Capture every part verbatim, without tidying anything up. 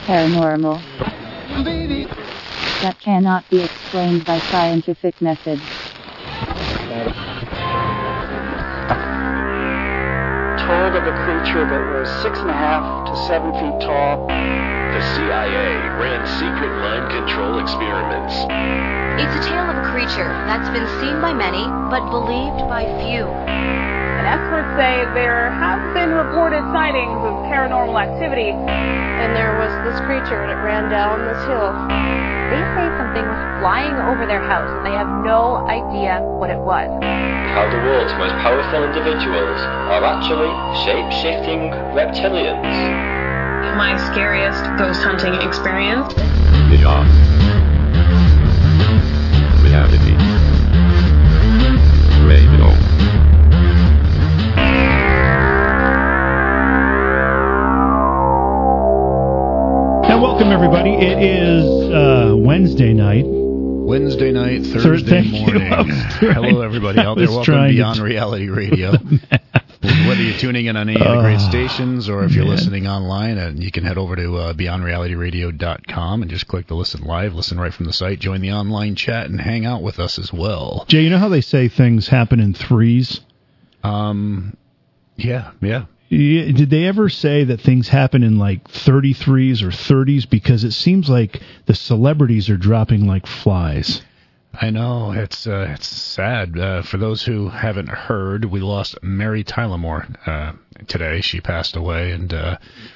paranormal that cannot be explained by scientific methods. Told of a creature that was six and a half to seven feet tall. The C I A ran secret mind control experiments. It's a tale of a creature that's been seen by many, but believed by few. And experts say there have been reported sightings of paranormal activity. And there was this creature that ran down this hill. They say something was flying over their house, and they have no idea what it was. How the world's most powerful individuals are actually shape-shifting reptilians. My scariest ghost hunting experience. Beyond reality. Radio. And welcome, everybody. It is uh, Wednesday night. Wednesday night, Thursday Thank morning. Hello, everybody out there. Welcome to Beyond Reality Radio. Whether you're tuning in on any of the great stations or if you're man. listening online, uh, you can head over to uh, beyond reality radio dot com and just click to listen live, listen right from the site, join the online chat, and hang out with us as well. Jay, you know how they say things happen in threes? Um, yeah, yeah. Yeah, did they ever say that things happen in like thirty-threes or thirties? Because it seems like the celebrities are dropping like flies. I know, it's uh, it's sad. Uh, for those who haven't heard, we lost Mary Tyler Moore uh, today. She passed away, and uh,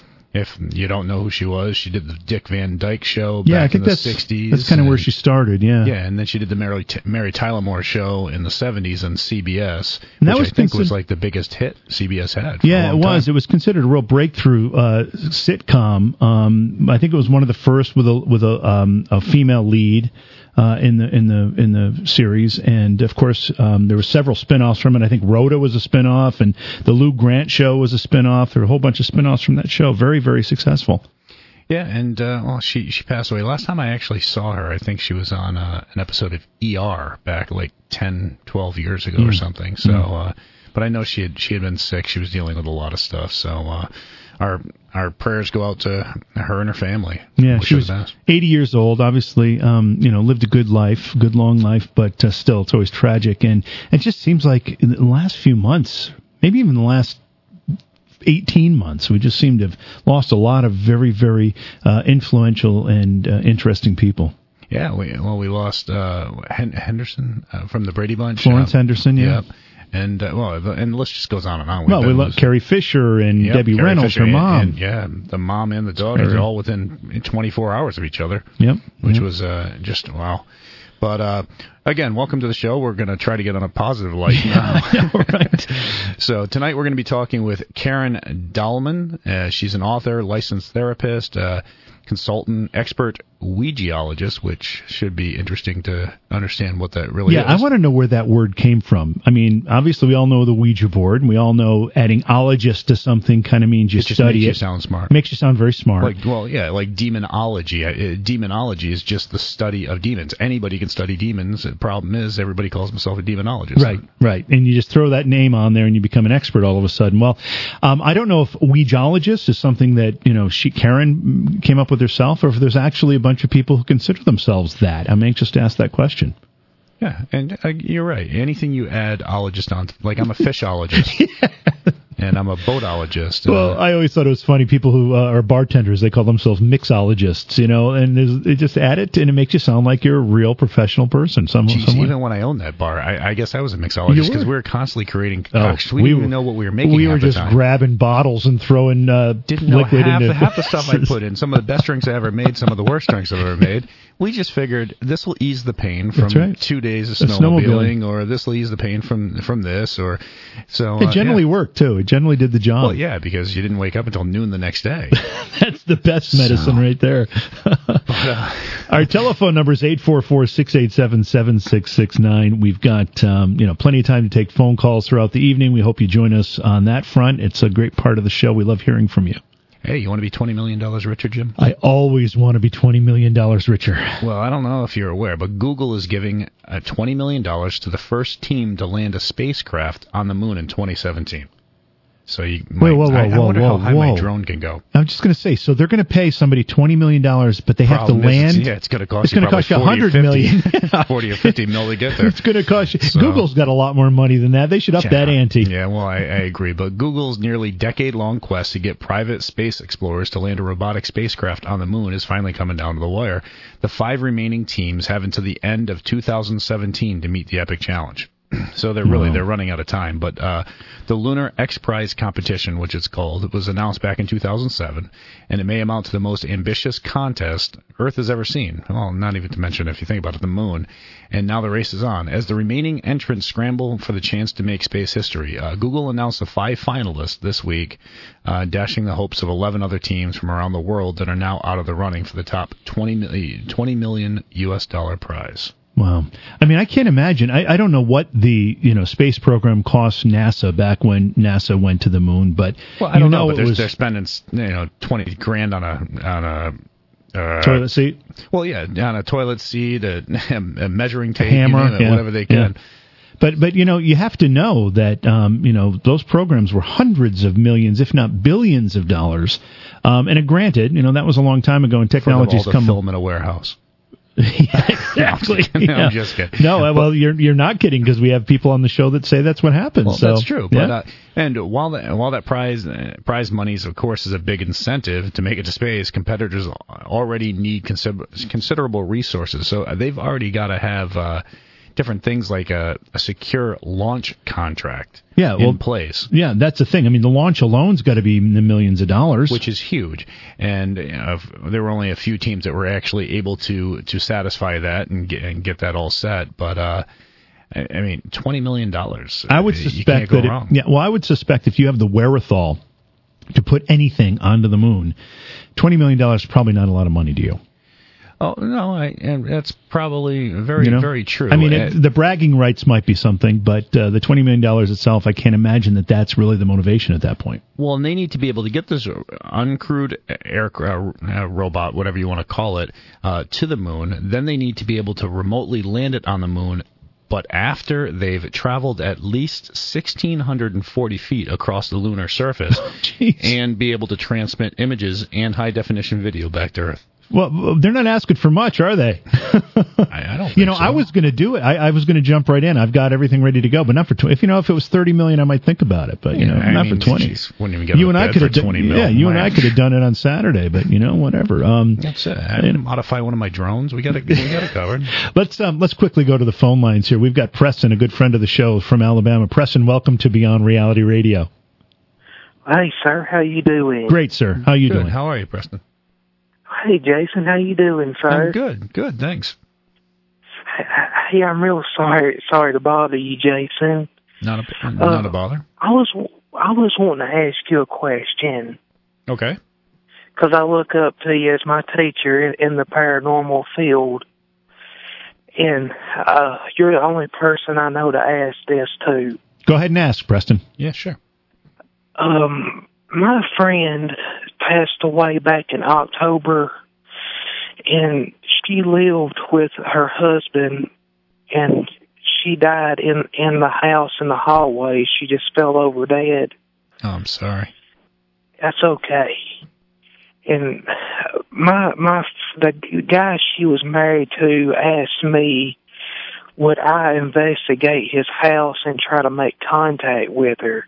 if you don't know who she was, she did the Dick Van Dyke Show back yeah, I think in the that's, sixties. That's kind of where she started, yeah. Yeah, and then she did the Mary, T- Mary Tyler Moore Show in the seventies on C B S, and that which was I think consider- was like the biggest hit C B S had. For yeah, a long it was. time. It was considered a real breakthrough uh, sitcom. Um, I think it was one of the first with a with a, um, a female lead. Uh, in the in the in the series, and of course um, there were several spin-offs from it. I think Rhoda was a spin-off, and the Lou Grant Show was a spin-off. There were a whole bunch of spin-offs from that show. Very very successful. Yeah, and uh, well, she she passed away. Last time I actually saw her, I think she was on uh, an episode of E R back like ten, twelve years ago mm. or something. So, mm. uh, but I know she had she had been sick. She was dealing with a lot of stuff. So. Uh, Our our prayers go out to her and her family. Yeah, she was eighty years old. Obviously, um, you know, lived a good life, good long life, but uh, still, it's always tragic. And it just seems like in the last few months, maybe even the last eighteen months, we just seem to have lost a lot of very, very uh, influential and uh, interesting people. Yeah, we well we lost uh, Henderson uh, from the Brady Bunch. Florence uh, Henderson, yeah. Yep. And uh, well, the, and the list just goes on and on. Well, we love Carrie Fisher and yep, Debbie Carrie Reynolds, Fisher her mom. And, and, yeah, the mom and the daughter are all within twenty-four hours of each other. Yep, which yep. was uh, just wow. But uh, again, welcome to the show. We're going to try to get on a positive light now. Yeah, right. So tonight we're going to be talking with Karen Dahlman. Uh, she's an author, licensed therapist, uh, consultant, expert Ouijaologist, which should be interesting to understand what that really yeah, is. Yeah, I want to know where that word came from. I mean, obviously we all know the Ouija board, and we all know adding ologist to something kind of means you it just study makes it. you sound smart. Makes you sound very smart. Like, well, yeah, like demonology. Uh, demonology is just the study of demons. Anybody can study demons. The problem is everybody calls himself a demonologist. Right, right. And you just throw that name on there and you become an expert all of a sudden. Well, um, I don't know if Ouijaologist is something that, you know, she, Karen came up with herself, or if there's actually a bunch of people who consider themselves that. I'm anxious to ask that question. Yeah, and uh, you're right. Anything you add ologist on, like I'm a fishologist. Yeah. And I'm a boatologist. Well, uh, I always thought it was funny. People who uh, are bartenders, they call themselves mixologists, you know, and they just add it, and it makes you sound like you're a real professional person. Some, Jeez, somewhere. Even when I owned that bar, I, I guess I was a mixologist because we were constantly creating. Oh, gosh, we, we didn't even know what we were making. We were just time. grabbing bottles and throwing uh, didn't know liquid half, into half the stuff I put in. Some of the best drinks I ever made, some of the worst drinks I've ever made. We just figured this will ease the pain from right. two days of snowmobiling, snowmobiling, or this will ease the pain from from this, or so. It generally uh, yeah. worked too. It generally did the job. Well, yeah, because you didn't wake up until noon the next day. That's the best medicine so, right there. but, uh, Our telephone number is eight four four, six eight seven, seven six six nine. We've got um, you know plenty of time to take phone calls throughout the evening. We hope you join us on that front. It's a great part of the show. We love hearing from you. Hey, you want to be twenty million dollars richer, Jim? I always want to be twenty million dollars richer. Well, I don't know if you're aware, but Google is giving uh, twenty million dollars to the first team to land a spacecraft on the moon in twenty seventeen. So you might, Wait, whoa, whoa, I, I whoa, wonder whoa, how high whoa. my drone can go. I'm just going to say, so they're going to pay somebody twenty million dollars, but they have to Problem is, land. it's- yeah, it's going to cost It's you going to cost you probably one hundred million dollars. forty or fifty mil to get there. It's going to cost you. So- Google's got a lot more money than that. They should up Yeah. that ante. Yeah, well, I, I agree. But Google's nearly decade-long quest to get private space explorers to land a robotic spacecraft on the moon is finally coming down to the wire. The five remaining teams have until the end of two thousand seventeen to meet the epic challenge. So they're really Wow. they're running out of time. But uh, the Lunar X Prize competition, which it's called, it was announced back in two thousand seven, and it may amount to the most ambitious contest Earth has ever seen. Well, not even to mention, if you think about it, the moon. And now the race is on. As the remaining entrants scramble for the chance to make space history, uh, Google announced the five finalists this week, uh, dashing the hopes of eleven other teams from around the world that are now out of the running for the top twenty million U S dollar prize. Wow. I mean, I can't imagine. I, I don't know what the, you know, space program cost NASA back when NASA went to the moon, but Well, I don't you know, know but it they're, was they're spending, you know, twenty grand on a on a uh, toilet seat, Well, yeah, on a toilet seat, a, a measuring tape, hammer, you name it, yeah, whatever they can. yeah. But but you know, you have to know that um, you know, those programs were hundreds of millions, if not billions of dollars. Um, and granted, you know, that was a long time ago, and technology's For them all to come. film in a warehouse. Yeah, exactly. No, I'm Yeah. just kidding. No, uh, well, you're you're not kidding, because we have people on the show that say that's what happens. Well, so, that's true. But yeah. uh, and while that while that prize uh, prize monies, of course, is a big incentive to make it to space, competitors already need consider- considerable resources. So uh, they've already got to have uh, different things like a, a secure launch contract Yeah, well, in place. Yeah, that's the thing. I mean, the launch alone's got to be in the millions of dollars, Which is huge, and you know, if, there were only a few teams that were actually able to to satisfy that and get and get that all set. But uh, I, I mean, twenty million dollars. I would you suspect can't go that. wrong. It, yeah, well, I would suspect if you have the wherewithal to put anything onto the moon, twenty million dollars is probably not a lot of money to you. Oh no, I, and that's probably very You know? very true. I mean, Uh, it, the bragging rights might be something, but uh, the twenty million dollars itself, I can't imagine that that's really the motivation at that point. Well, and they need to be able to get this uncrewed aircraft, uh, robot, whatever you want to call it, uh, to the moon. Then they need to be able to remotely land it on the moon, but after they've traveled at least one thousand six hundred forty feet across the lunar surface, Jeez. and be able to transmit images and high-definition video back to Earth. Well, they're not asking for much, are they? I, I don't think You know, so. I was going to do it. I, I was going to jump right in. I've got everything ready to go, but not for twenty. If you know, if it was thirty million, I might think about it. But you know, Yeah, I not mean, for twenty. geez, wouldn't even get You out and of I bed could for have done. twenty mil. Yeah, you and My- I could have done it on Saturday. But you know, whatever. Um, That's it. I didn't modify one of my drones. We got it. We got it covered. let's um, let's quickly go to the phone lines here. We've got Preston, a good friend of the show from Alabama. Preston, welcome to Beyond Reality Radio. Hey, sir, how you doing? Great, sir. How you Good. doing? How are you, Preston? Hey, Jason, how you doing, sir? I'm good. Good. Thanks. Hey, I'm real sorry sorry to bother you, Jason. Not a not a bother. I was I was wanting to ask you a question Okay. because I look up to you as my teacher in, in the paranormal field, and uh, you're the only person I know to ask this to. Go ahead and ask, Preston. Yeah, sure. Um, my friend passed away back in October, and she lived with her husband, and she died in, in the house in the hallway. She just fell over dead. Oh, I'm sorry. That's okay. And my, my, the guy she was married to asked me, would I investigate his house and try to make contact with her?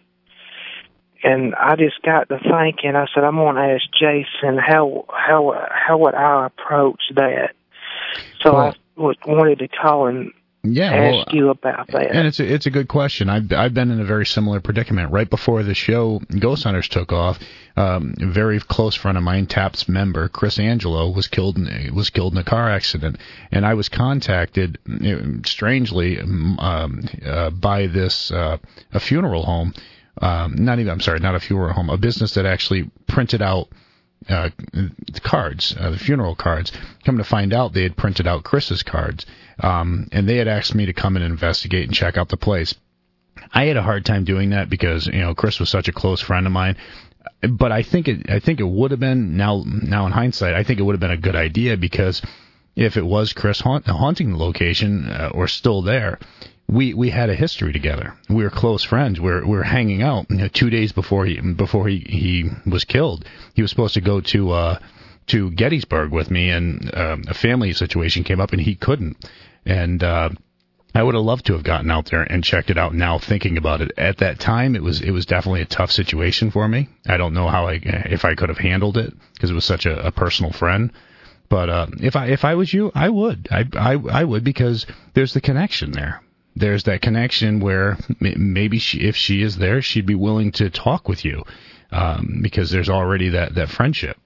And I just got to thinking. I said, I'm going to ask Jason how how how would I approach that. So Well, I w- wanted to call and Yeah, ask well, you about that. and it's a, it's a good question. I've I've been in a very similar predicament. Right before the show Ghost Hunters took off, um, a very close friend of mine, TAPS member Chris Angelo, was killed in, was killed in a car accident, and I was contacted, uh, strangely, um, uh, by this uh, a funeral home. Um, not even, I'm sorry, not a funeral home, a business that actually printed out uh, cards, uh, the funeral cards. Come to find out, they had printed out Chris's cards, um, and they had asked me to come and investigate and check out the place. I had a hard time doing that because, you know, Chris was such a close friend of mine. But I think it, I think it would have been, now, now in hindsight, I think it would have been a good idea, because if it was Chris haunt, haunting the location uh, or still there, we we had a history together. We were close friends. We were we were hanging out. You know, two days before he before he, he was killed, he was supposed to go to uh, to Gettysburg with me, and uh, a family situation came up, and he couldn't. And uh, I would have loved to have gotten out there and checked it out. Now thinking about it, at that time, it was it was definitely a tough situation for me. I don't know how I if I could have handled it because it was such a, a personal friend. But uh, if I if I was you, I would. I, I I would because there's the connection there. There's that connection where maybe she, if she is there, she'd be willing to talk with you um, because there's already that, that friendship.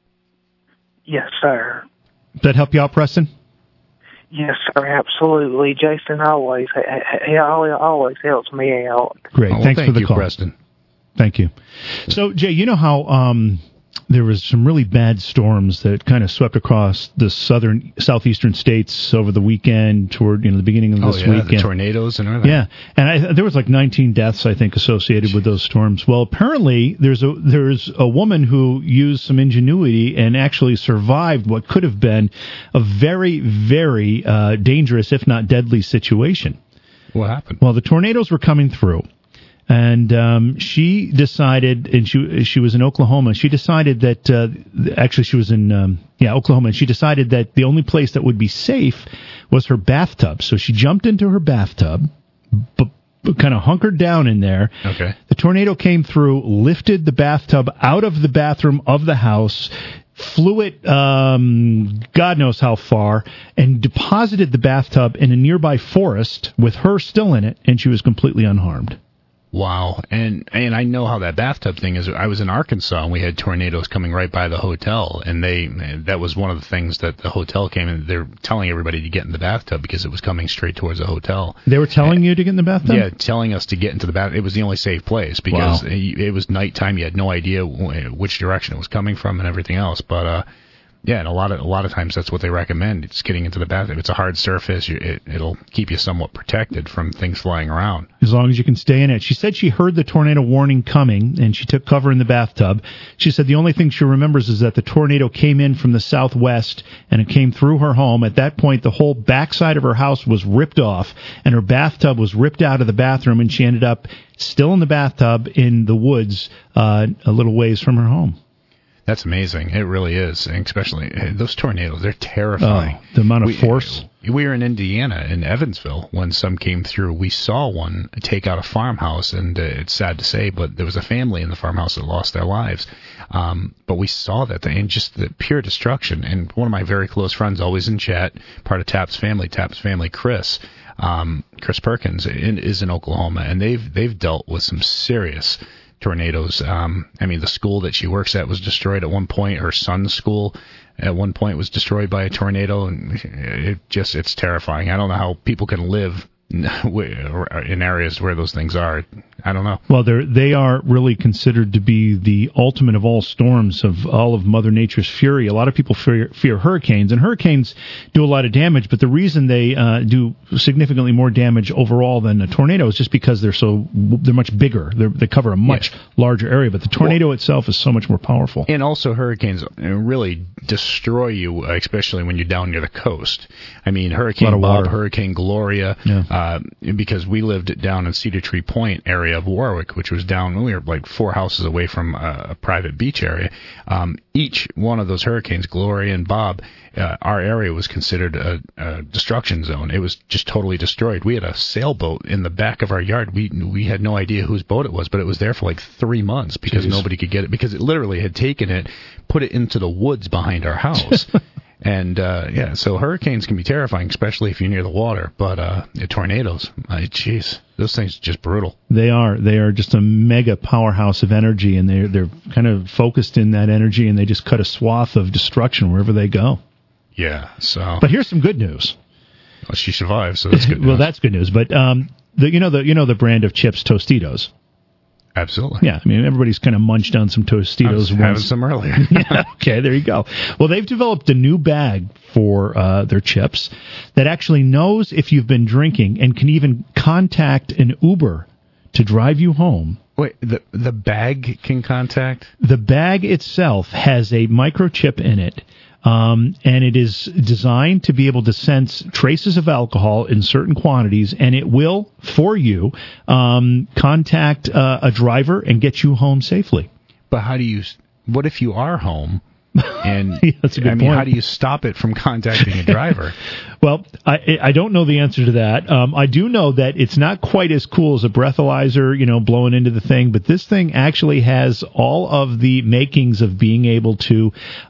Yes, sir. Does that help you out, Preston? Yes, sir, absolutely. Jason always he always helps me out. Great. Oh, Thanks thank for the you, call. Preston. Thank you. So, Jay, you know how um, there was some really bad storms that kind of swept across the southern, southeastern states over the weekend toward, you know, the beginning of this oh, yeah, weekend. The tornadoes and everything. Yeah, and I, there was like nineteen deaths, I think, associated with those storms. Well, apparently there's a there's a woman who used some ingenuity and actually survived what could have been a very, very uh, dangerous, if not deadly, situation. What happened? Well, the tornadoes were coming through. And um, she decided, and she she was in Oklahoma. She decided that uh, actually she was in um, yeah Oklahoma. And she decided that the only place that would be safe was her bathtub. So she jumped into her bathtub, b- b- kind of hunkered down in there. Okay. The tornado came through, lifted the bathtub out of the bathroom of the house, flew it um, God knows how far, and deposited the bathtub in a nearby forest with her still in it, and she was completely unharmed. Wow. And and I know how that bathtub thing is. I was in Arkansas, and we had tornadoes coming right by the hotel, and they that was one of the things that the hotel came in. They're telling everybody to get in the bathtub because it was coming straight towards the hotel. They were telling and, you to get in the bathtub? Yeah, telling us to get into the bathtub. It was the only safe place because wow. it, it was nighttime. You had no idea which direction it was coming from and everything else. But uh yeah, and a lot of a lot of times that's what they recommend. It's getting into the bathroom. It's a hard surface. You, it, it'll keep you somewhat protected from things flying around. As long as you can stay in it. She said she heard the tornado warning coming, and she took cover in the bathtub. She said the only thing she remembers is that the tornado came in from the southwest, and it came through her home. At that point, the whole backside of her house was ripped off, and her bathtub was ripped out of the bathroom, and she ended up still in the bathtub in the woods uh, a little ways from her home. That's amazing. It really is. And especially those tornadoes, they're terrifying. Oh, the amount of we, force. We were in Indiana, in Evansville, when some came through. We saw one take out a farmhouse, and uh, it's sad to say, but there was a family in the farmhouse that lost their lives. Um, but we saw that thing, and just the pure destruction. And one of my very close friends, always in chat, part of Tap's family, Tap's family, Chris, um, Chris Perkins, in, is in Oklahoma, and they've they've dealt with some serious tornadoes. Um, I mean, the school that she works at was destroyed at one point. Her son's school at one point was destroyed by a tornado, and it just, it's terrifying. I don't know how people can live in areas where those things are. I don't know. Well, they're, they are really considered to be the ultimate of all storms, of all of Mother Nature's fury. A lot of people fear, fear hurricanes, and hurricanes do a lot of damage, but the reason they uh, do significantly more damage overall than a tornado is just because they're so they're much bigger. They're, they cover a much yeah. larger area, but the tornado well, itself is so much more powerful. And also hurricanes really destroy you, especially when you're down near the coast. I mean, Hurricane Bob, Hurricane Gloria, yeah. uh, because we lived down in Cedar Tree Point area of Warwick, which was down, we were like four houses away from a, a private beach area. Um, each one of those hurricanes, Gloria and Bob, uh, our area was considered a, a destruction zone. It was just totally destroyed. We had a sailboat in the back of our yard. We we had no idea whose boat it was, but it was there for like three months because Jeez. nobody could get it, because it literally had taken it, put it into the woods behind our house. And, uh, yeah, so hurricanes can be terrifying, especially if you're near the water. But uh, tornadoes, jeez, those things are just brutal. They are. They are just a mega powerhouse of energy, and they're, they're kind of focused in that energy, and they just cut a swath of destruction wherever they go. Yeah, so... But here's some good news. Well, she survived, so that's good news. Well, that's good news. But um, the, you know the you know the brand of chips, Tostitos? Absolutely. Yeah, I mean, everybody's kind of munched on some Tostitos. I was once. having some earlier. Yeah, okay, there you go. Well, they've developed a new bag for uh, their chips that actually knows if you've been drinking and can even contact an Uber to drive you home. Wait, the the bag can contact? The bag itself has a microchip in it. Um, and it is designed to be able to sense traces of alcohol in certain quantities, and it will, for you, um, contact uh, a driver and get you home safely. But how do you? What if you are home? And yeah, that's a good I mean, point. how do you stop it from contacting a driver? Well, I, I don't know the answer to that. Um, I do know that it's not quite as cool as a breathalyzer, you know, blowing into the thing, but this thing actually has all of the makings of being able to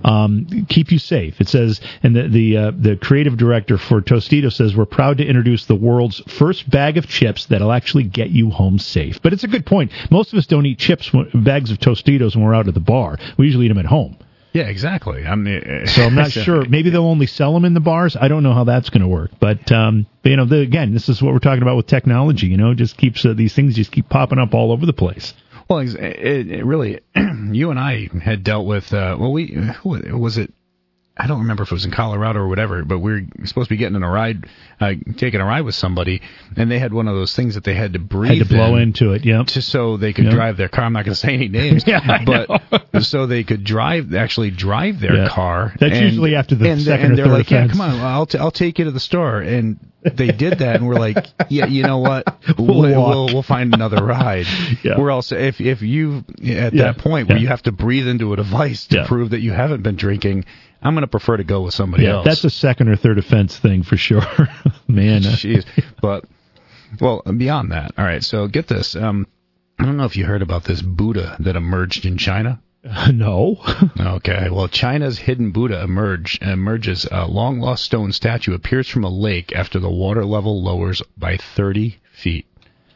um, keep you safe. It says, and the the, uh, the creative director for Tostitos says, we're proud to introduce the world's first bag of chips that'll actually get you home safe. But it's a good point. Most of us don't eat chips, bags of Tostitos when we're out at the bar. We usually eat them at home. Yeah, exactly. I mean, so I'm not sure. Maybe they'll only sell them in the bars. I don't know how that's going to work. But, um, but, you know, the, again, this is what we're talking about with technology. You know, it just keeps uh, these things just keep popping up all over the place. Well, it, it really, you and I had dealt with. Uh, well, we who was it? I don't remember if it was in Colorado or whatever, but we were supposed to be getting in a ride, uh, taking a ride with somebody, and they had one of those things that they had to breathe had to blow in into it, yeah, just so they could yep. drive their car. I'm not going to say any names, yeah, I but know. so they could drive, actually drive their yeah. car. That's and, usually after the and, second and or they're third like, offense. yeah, come on, I'll t- I'll take you to the store, and they did that, and we're like, yeah, you know what, we'll we'll walk. we'll, we'll find another ride. yeah. We're also if if you at yeah. that point where yeah. you have to breathe into a device to yeah. prove that you haven't been drinking. I'm going to prefer to go with somebody yeah, else. That's a second or third offense thing for sure. Man. Jeez. But, well, beyond that, all right, so get this. Um, I don't know if you heard about this Buddha that emerged in China. Uh, no. Okay, well, China's hidden Buddha emerge, emerges. A long-lost stone statue appears from a lake after the water level lowers by thirty feet.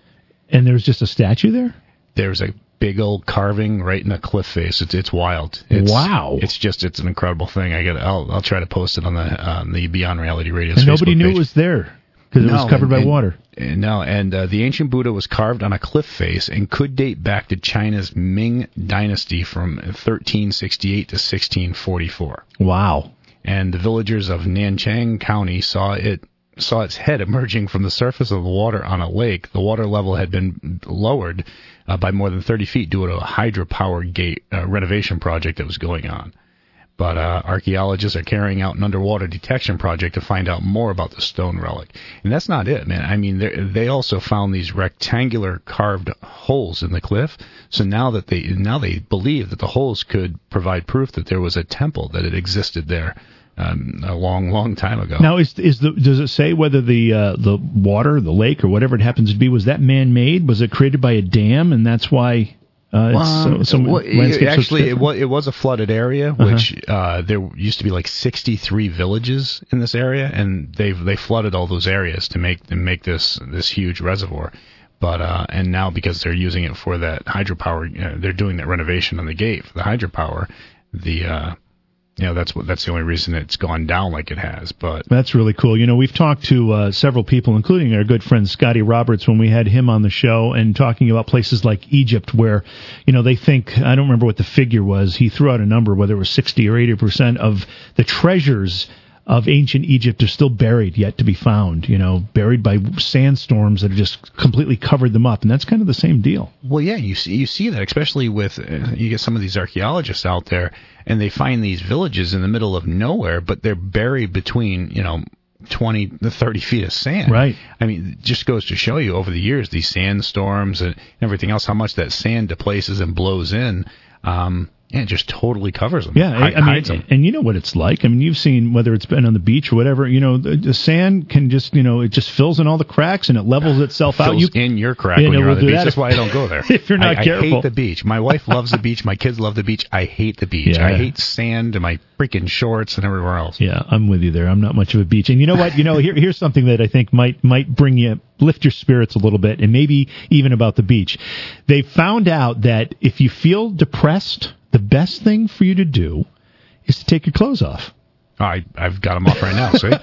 And there's just a statue there? There's a big old carving right in a cliff face. It's it's wild. It's, wow! It's just it's an incredible thing. I get I'll I'll try to post it on the on the Beyond Reality Radio. And nobody Facebook knew page. it was there because no, it was covered and, by and, water. And, no, and uh, the ancient Buddha was carved on a cliff face and could date back to China's Ming Dynasty from thirteen sixty-eight to sixteen forty-four. Wow! And the villagers of Nanchang County saw it. saw its head emerging from the surface of the water on a lake. The water level had been lowered uh, by more than thirty feet due to a hydropower gate uh, renovation project that was going on. But uh, archaeologists are carrying out an underwater detection project to find out more about the stone relic. And that's not it, man. I mean, they also found these rectangular carved holes in the cliff. So now that they now they believe that the holes could provide proof that there was a temple that had existed there. Um, a long, long time ago. Now, is is the does it say whether the uh, the water, the lake, or whatever it happens to be, was that man-made? Was it created by a dam, and that's why uh, it's um, so, so well, it, actually, it was, it was a flooded area, uh-huh. which uh, there used to be like sixty-three villages in this area, and they've they flooded all those areas to make to make this this huge reservoir. But uh, and now because they're using it for that hydropower, you know, they're doing that renovation on the gate for the hydropower. The uh, You know, that's what that's the only reason it's gone down like it has. But that's really cool. You know, we've talked to uh, several people, including our good friend Scotty Roberts, when we had him on the show, and talking about places like Egypt, where, you know, they think, I don't remember what the figure was. He threw out a number, whether it was sixty or eighty percent of the treasures of ancient Egypt are still buried, yet to be found, you know, buried by sandstorms that have just completely covered them up. And that's kind of the same deal. Well, yeah, you see, you see that, especially with, uh, you get some of these archaeologists out there, and they find these villages in the middle of nowhere, but they're buried between, you know, twenty to thirty feet of sand. Right. I mean, it just goes to show you over the years, these sandstorms and everything else, how much that sand displaces and blows in. Um, Yeah, it just totally covers them. Yeah, Hi- I mean, hides them. and you know what it's like. I mean, you've seen whether it's been on the beach or whatever. You know, the, the sand can just, you know, it just fills in all the cracks and it levels itself Fills out. You in your crack Yeah, when no, you're we'll on the do beach. that That's if- why I don't go there. if you're not I, careful. I hate the beach. My wife loves the beach. My kids love the beach. I hate the beach. Yeah. I hate sand and my freaking shorts and everywhere else. Yeah, I'm with you there. I'm not much of a beach. And you know what? You know, here, here's something that I think might might bring you, lift your spirits a little bit, and maybe even about the beach. They found out that if you feel depressed, the best thing for you to do is to take your clothes off. Oh, I, I've got them off right now, see?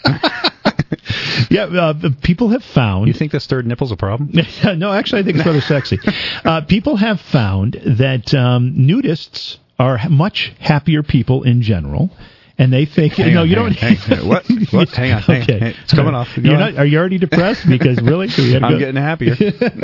Yeah, uh, people have found... You think this third nipple's a problem? No, actually, I think it's rather sexy. Uh, people have found that um, nudists are much happier people in general, and they think hang no, on, you hang don't. On, hang on. What? What? Hang on. Hang okay, on. Hey, it's coming off. Go You're on. not, are you already depressed? Because really, we I'm go. getting happier.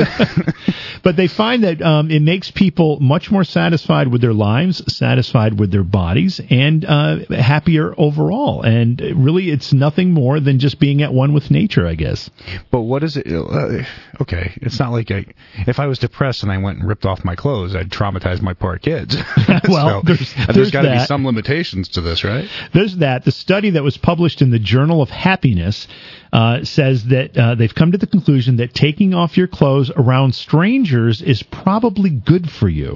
But they find that um, it makes people much more satisfied with their lives, satisfied with their bodies, and uh, happier overall. And really, it's nothing more than just being at one with nature, I guess. But what is it? Uh, okay, it's not like I, if I was depressed and I went and ripped off my clothes, I'd traumatize my poor kids. Well, so, there's, there's, there's got to be that. some limitations to this, right? There's that. The study that was published in the Journal of Happiness uh, says that uh, they've come to the conclusion that taking off your clothes around strangers is probably good for you.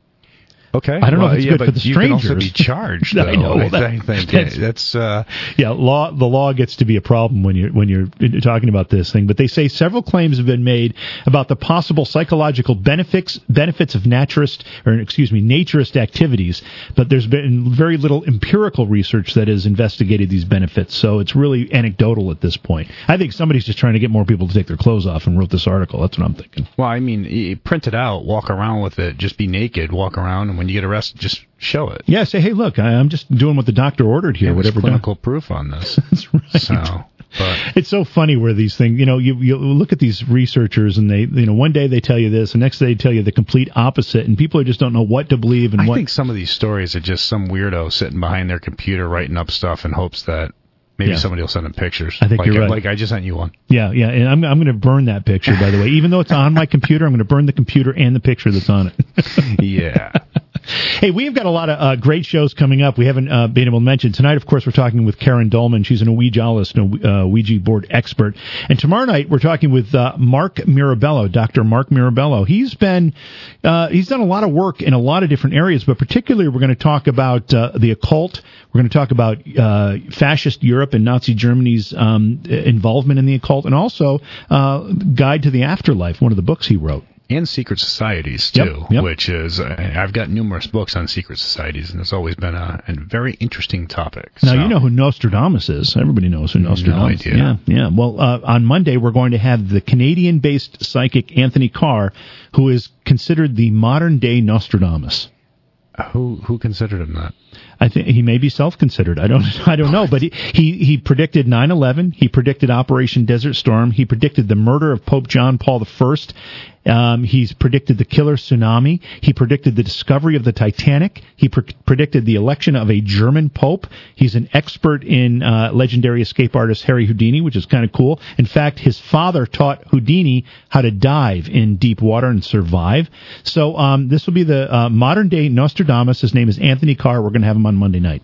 Okay. I don't well, know if it's yeah, good but for the you strangers. can also be charged, though. I know. I That, think that's, that's uh, yeah. Law. The law gets to be a problem when you're when you're talking about this thing. But they say several claims have been made about the possible psychological benefits benefits of naturist or excuse me naturist activities. But there's been very little empirical research that has investigated these benefits. So it's really anecdotal at this point. I think somebody's just trying to get more people to take their clothes off and wrote this article. That's what I'm thinking. well, I mean, you print it out, walk around with it, just be naked, walk around, and when you get arrested, just show it. Yeah, say, hey, look, I, I'm just doing what the doctor ordered here. Yeah, whatever. clinical doc- proof on this. That's right. So, but it's so funny where these things, you know, you, you look at these researchers and they, you know, one day they tell you this, the next day they tell you the complete opposite, and people just don't know what to believe. And I what think some of these stories are just some weirdo sitting behind their computer writing up stuff in hopes that maybe Yeah. somebody will send them pictures. I think like, you're right. Like I just sent you one. Yeah, yeah, and I'm I'm going to burn that picture, by the way. Even though it's on my computer, I'm going to burn the computer and the picture that's on it. Yeah. Hey, we've got a lot of uh, great shows coming up. We haven't uh, been able to mention. Tonight, of course, we're talking with Karen Dolman. She's an Ouijaologist, and a uh, Ouija board expert. And tomorrow night, we're talking with uh, Mark Mirabello, Doctor Mark Mirabello. He's been, uh, he's done a lot of work in a lot of different areas, but particularly we're going to talk about uh, the occult. We're going to talk about uh, fascist Europe and Nazi Germany's um, involvement in the occult, and also uh, Guide to the Afterlife, one of the books he wrote. And secret societies, too, Yep, yep. which is, uh, I've got numerous books on secret societies, and it's always been a, a very interesting topic. Now, so. you know who Nostradamus is. Everybody knows who Nostradamus is. No idea. Yeah, yeah. Well, uh, on Monday, we're going to have the Canadian-based psychic Anthony Carr, who is considered the modern-day Nostradamus. Who who considered him that? I think he may be self-considered. I don't, I don't know. But he, he, he predicted nine eleven. He predicted Operation Desert Storm. He predicted the murder of Pope John Paul the First. Um, he's predicted the killer tsunami. He predicted the discovery of the Titanic. He pre- predicted the election of a German pope. He's an expert in uh, legendary escape artist Harry Houdini, which is kind of cool. In fact, his father taught Houdini how to dive in deep water and survive. So um, this will be the uh, modern-day Nostradamus. His name is Anthony Carr. We're going to have him on Monday night.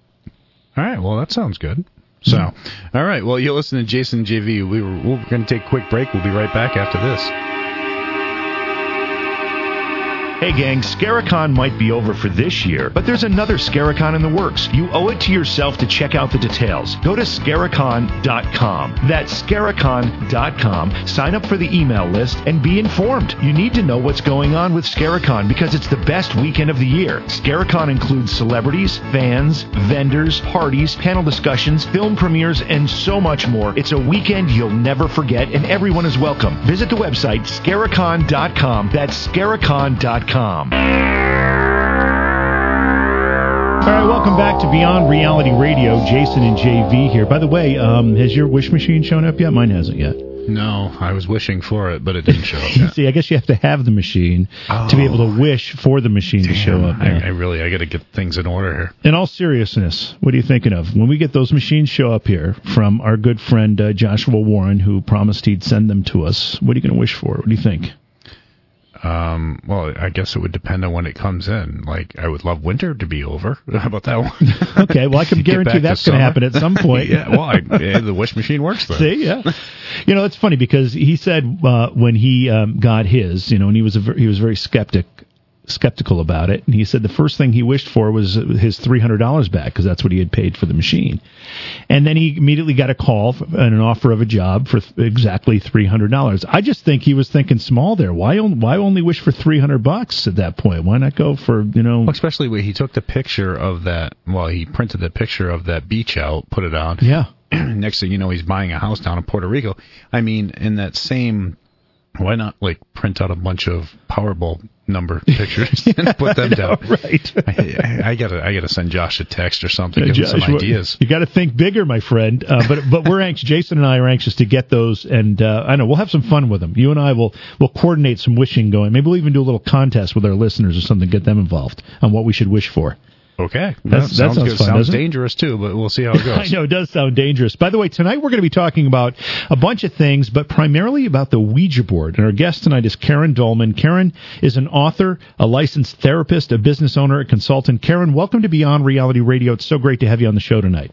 All right, well, that sounds good. So, mm-hmm. all right, well, you'll listen to Jason J V. We were, we're going to take a quick break. We'll be right back after this. Hey gang, Scaricon might be over for this year, but there's another Scaricon in the works. You owe it to yourself to check out the details. Go to Scaricon dot com. That's Scaricon dot com. Sign up for the email list and be informed. You need to know what's going on with Scaricon because it's the best weekend of the year. Scaricon includes celebrities, fans, vendors, parties, panel discussions, film premieres, and so much more. It's a weekend you'll never forget, and everyone is welcome. Visit the website Scaricon dot com. That's Scaricon dot com. All right, welcome back to Beyond Reality Radio. Jason and J V here. By the way, um, has your wish machine shown up yet? Mine hasn't yet. No, I was wishing for it, but it didn't show up yet. See, I guess you have to have the machine oh. to be able to wish for the machine Damn, to show up. I, I really, I got to get things in order here. In all seriousness, what are you thinking of? When we get those machines show up here from our good friend uh, Joshua Warren, who promised he'd send them to us, what are you going to wish for? What do you think? Um, well, I guess it would depend on when it comes in. Like, I would love winter to be over. How about that one? Okay, well, I can guarantee that's going to happen at some point. Yeah, well, I, yeah, the wish machine works then. See, yeah. You know, it's funny because he said uh, when he um, got his, you know, and he was a ver- he was very skeptic. skeptical about it, and he said the first thing he wished for was his three hundred dollars back because that's what he had paid for the machine. And then he immediately got a call and an offer of a job for th- exactly three hundred dollars. I just think he was thinking small there. Why on- why only wish for three hundred bucks at that point? Why not go for, you know... Well, especially when he took the picture of that, well, he printed the picture of that beach out, put it on. Yeah. Next thing you know, he's buying a house down in Puerto Rico. I mean, in that same... Why not, like, print out a bunch of Powerball number pictures and put them down. Right. I, I gotta, I gotta send Josh a text or something, Uh, give him Josh, some ideas. You got to think bigger, my friend. Uh, but but we're anxious. Jason and I are anxious to get those, and uh, I know we'll have some fun with them. You and I will will coordinate some wishing going. Maybe we'll even do a little contest with our listeners or something, get them involved on what we should wish for. Okay. That's, that sounds, sounds good. Fun, sounds doesn't it? dangerous, too, but we'll see how it goes. I know, it does sound dangerous. By the way, tonight we're going to be talking about a bunch of things, but primarily about the Ouija board. And our guest tonight is Karen Dolman. Karen is an author, a licensed therapist, a business owner, a consultant. Karen, welcome to Beyond Reality Radio. It's so great to have you on the show tonight.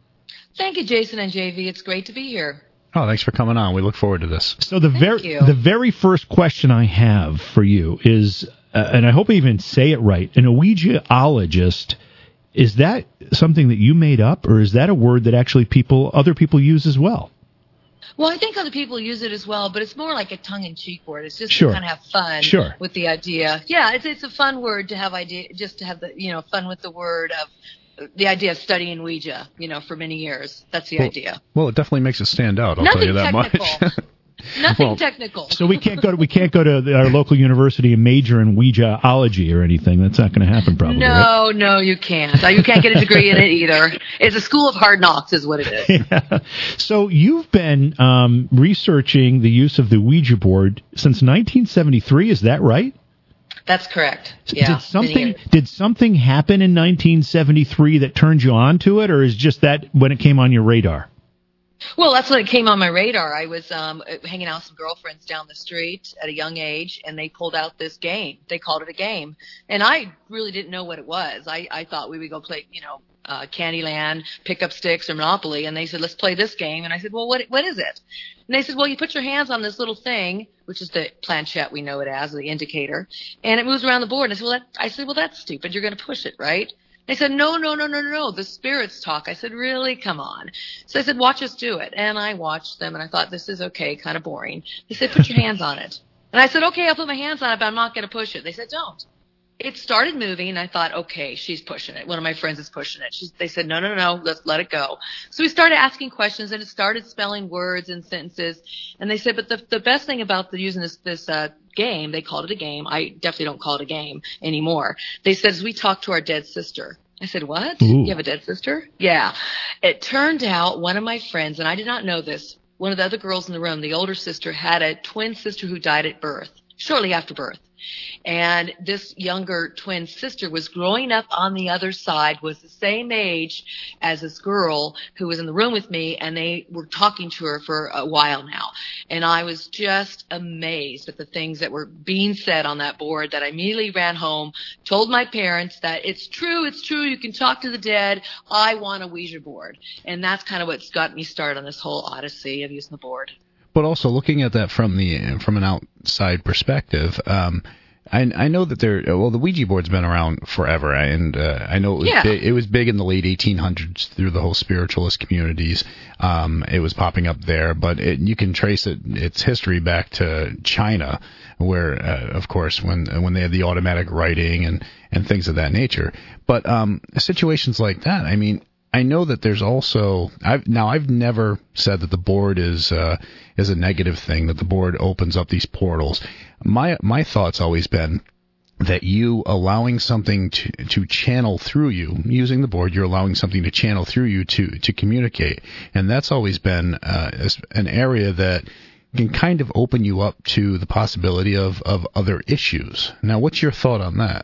Thank you, Jason and J V. It's great to be here. Oh, thanks for coming on. We look forward to this. So the very the very first question I have for you is, uh, and I hope I even say it right, an Ouijaologist. Is that something that you made up, or is that a word that actually people, other people use as well? Well, I think other people use it as well, but it's more like a tongue-in-cheek word. It's just Sure. to kind of have fun Sure. with the idea. Yeah, it's it's a fun word to have idea, just to have the you know fun with the word of the idea of studying Ouija. You know, for many years. That's the well, idea. Well, it definitely makes it stand out. I'll Nothing tell you that technical. much. Nothing well, technical. So we can't go to we can't go to the, our local university and major in Ouijaology or anything. That's not going to happen, probably. No, right? no, you can't. Uh, You can't get a degree in it either. It's a school of hard knocks, is what it is. Yeah. So you've been um, researching the use of the Ouija board since nineteen seventy-three. Is that right? That's correct. Yeah. Did many something years. did something happen in nineteen seventy-three that turned you on to it, or is just that when it came on your radar? Well, that's when it came on my radar. I was um, hanging out with some girlfriends down the street at a young age, and they pulled out this game. They called it a game, and I really didn't know what it was. I, I thought we would go play, you know, uh, Candyland, pick up sticks, or Monopoly, and they said, let's play this game. And I said, well, what what is it? And they said, well, you put your hands on this little thing, which is the planchette we know it as, the indicator, and it moves around the board. And I said, well, that, I said, well, that's stupid. You're going to push it, right? They said, no, no, no, no, no, no, the spirits talk. I said, really? Come on. So I said, watch us do it. And I watched them, and I thought, this is okay, kind of boring. They said, put your hands on it. And I said, okay, I'll put my hands on it, but I'm not going to push it. They said, don't. It started moving, and I thought, okay, she's pushing it. One of my friends is pushing it. She's, they said, no, no, no, no, let's let it go. So we started asking questions, and it started spelling words and sentences. And they said, but the the best thing about the, using this this uh, game, they called it a game. I definitely don't call it a game anymore. They said, is we talk to our dead sister. I said, what? Ooh. You have a dead sister? Yeah. It turned out one of my friends, and I did not know this, one of the other girls in the room, the older sister, had a twin sister who died at birth, shortly after birth. And this younger twin sister was growing up on the other side, was the same age as this girl who was in the room with me, and they were talking to her for a while now. And I was just amazed at the things that were being said on that board that I immediately ran home, told my parents that it's true, it's true, you can talk to the dead, I want a Ouija board. And that's kind of what's got me started on this whole odyssey of using the board. But also looking at that from the from an outside perspective, um, I, I know that there. Well, the Ouija board's been around forever, and uh, I know it was Yeah. big, it was big in the late eighteen hundreds through the whole spiritualist communities. Um, it was popping up there, but it, you can trace it its history back to China, where, uh, of course, when when they had the automatic writing and and things of that nature. But um, situations like that, I mean. I know that there's also I've now I've never said that the board is uh, is a negative thing, that the board opens up these portals. My my thought's always been that you allowing something to to channel through you, using the board, you're allowing something to channel through you to to communicate, and that's always been uh, an area that can kind of open you up to the possibility of of other issues. Now, what's your thought on that?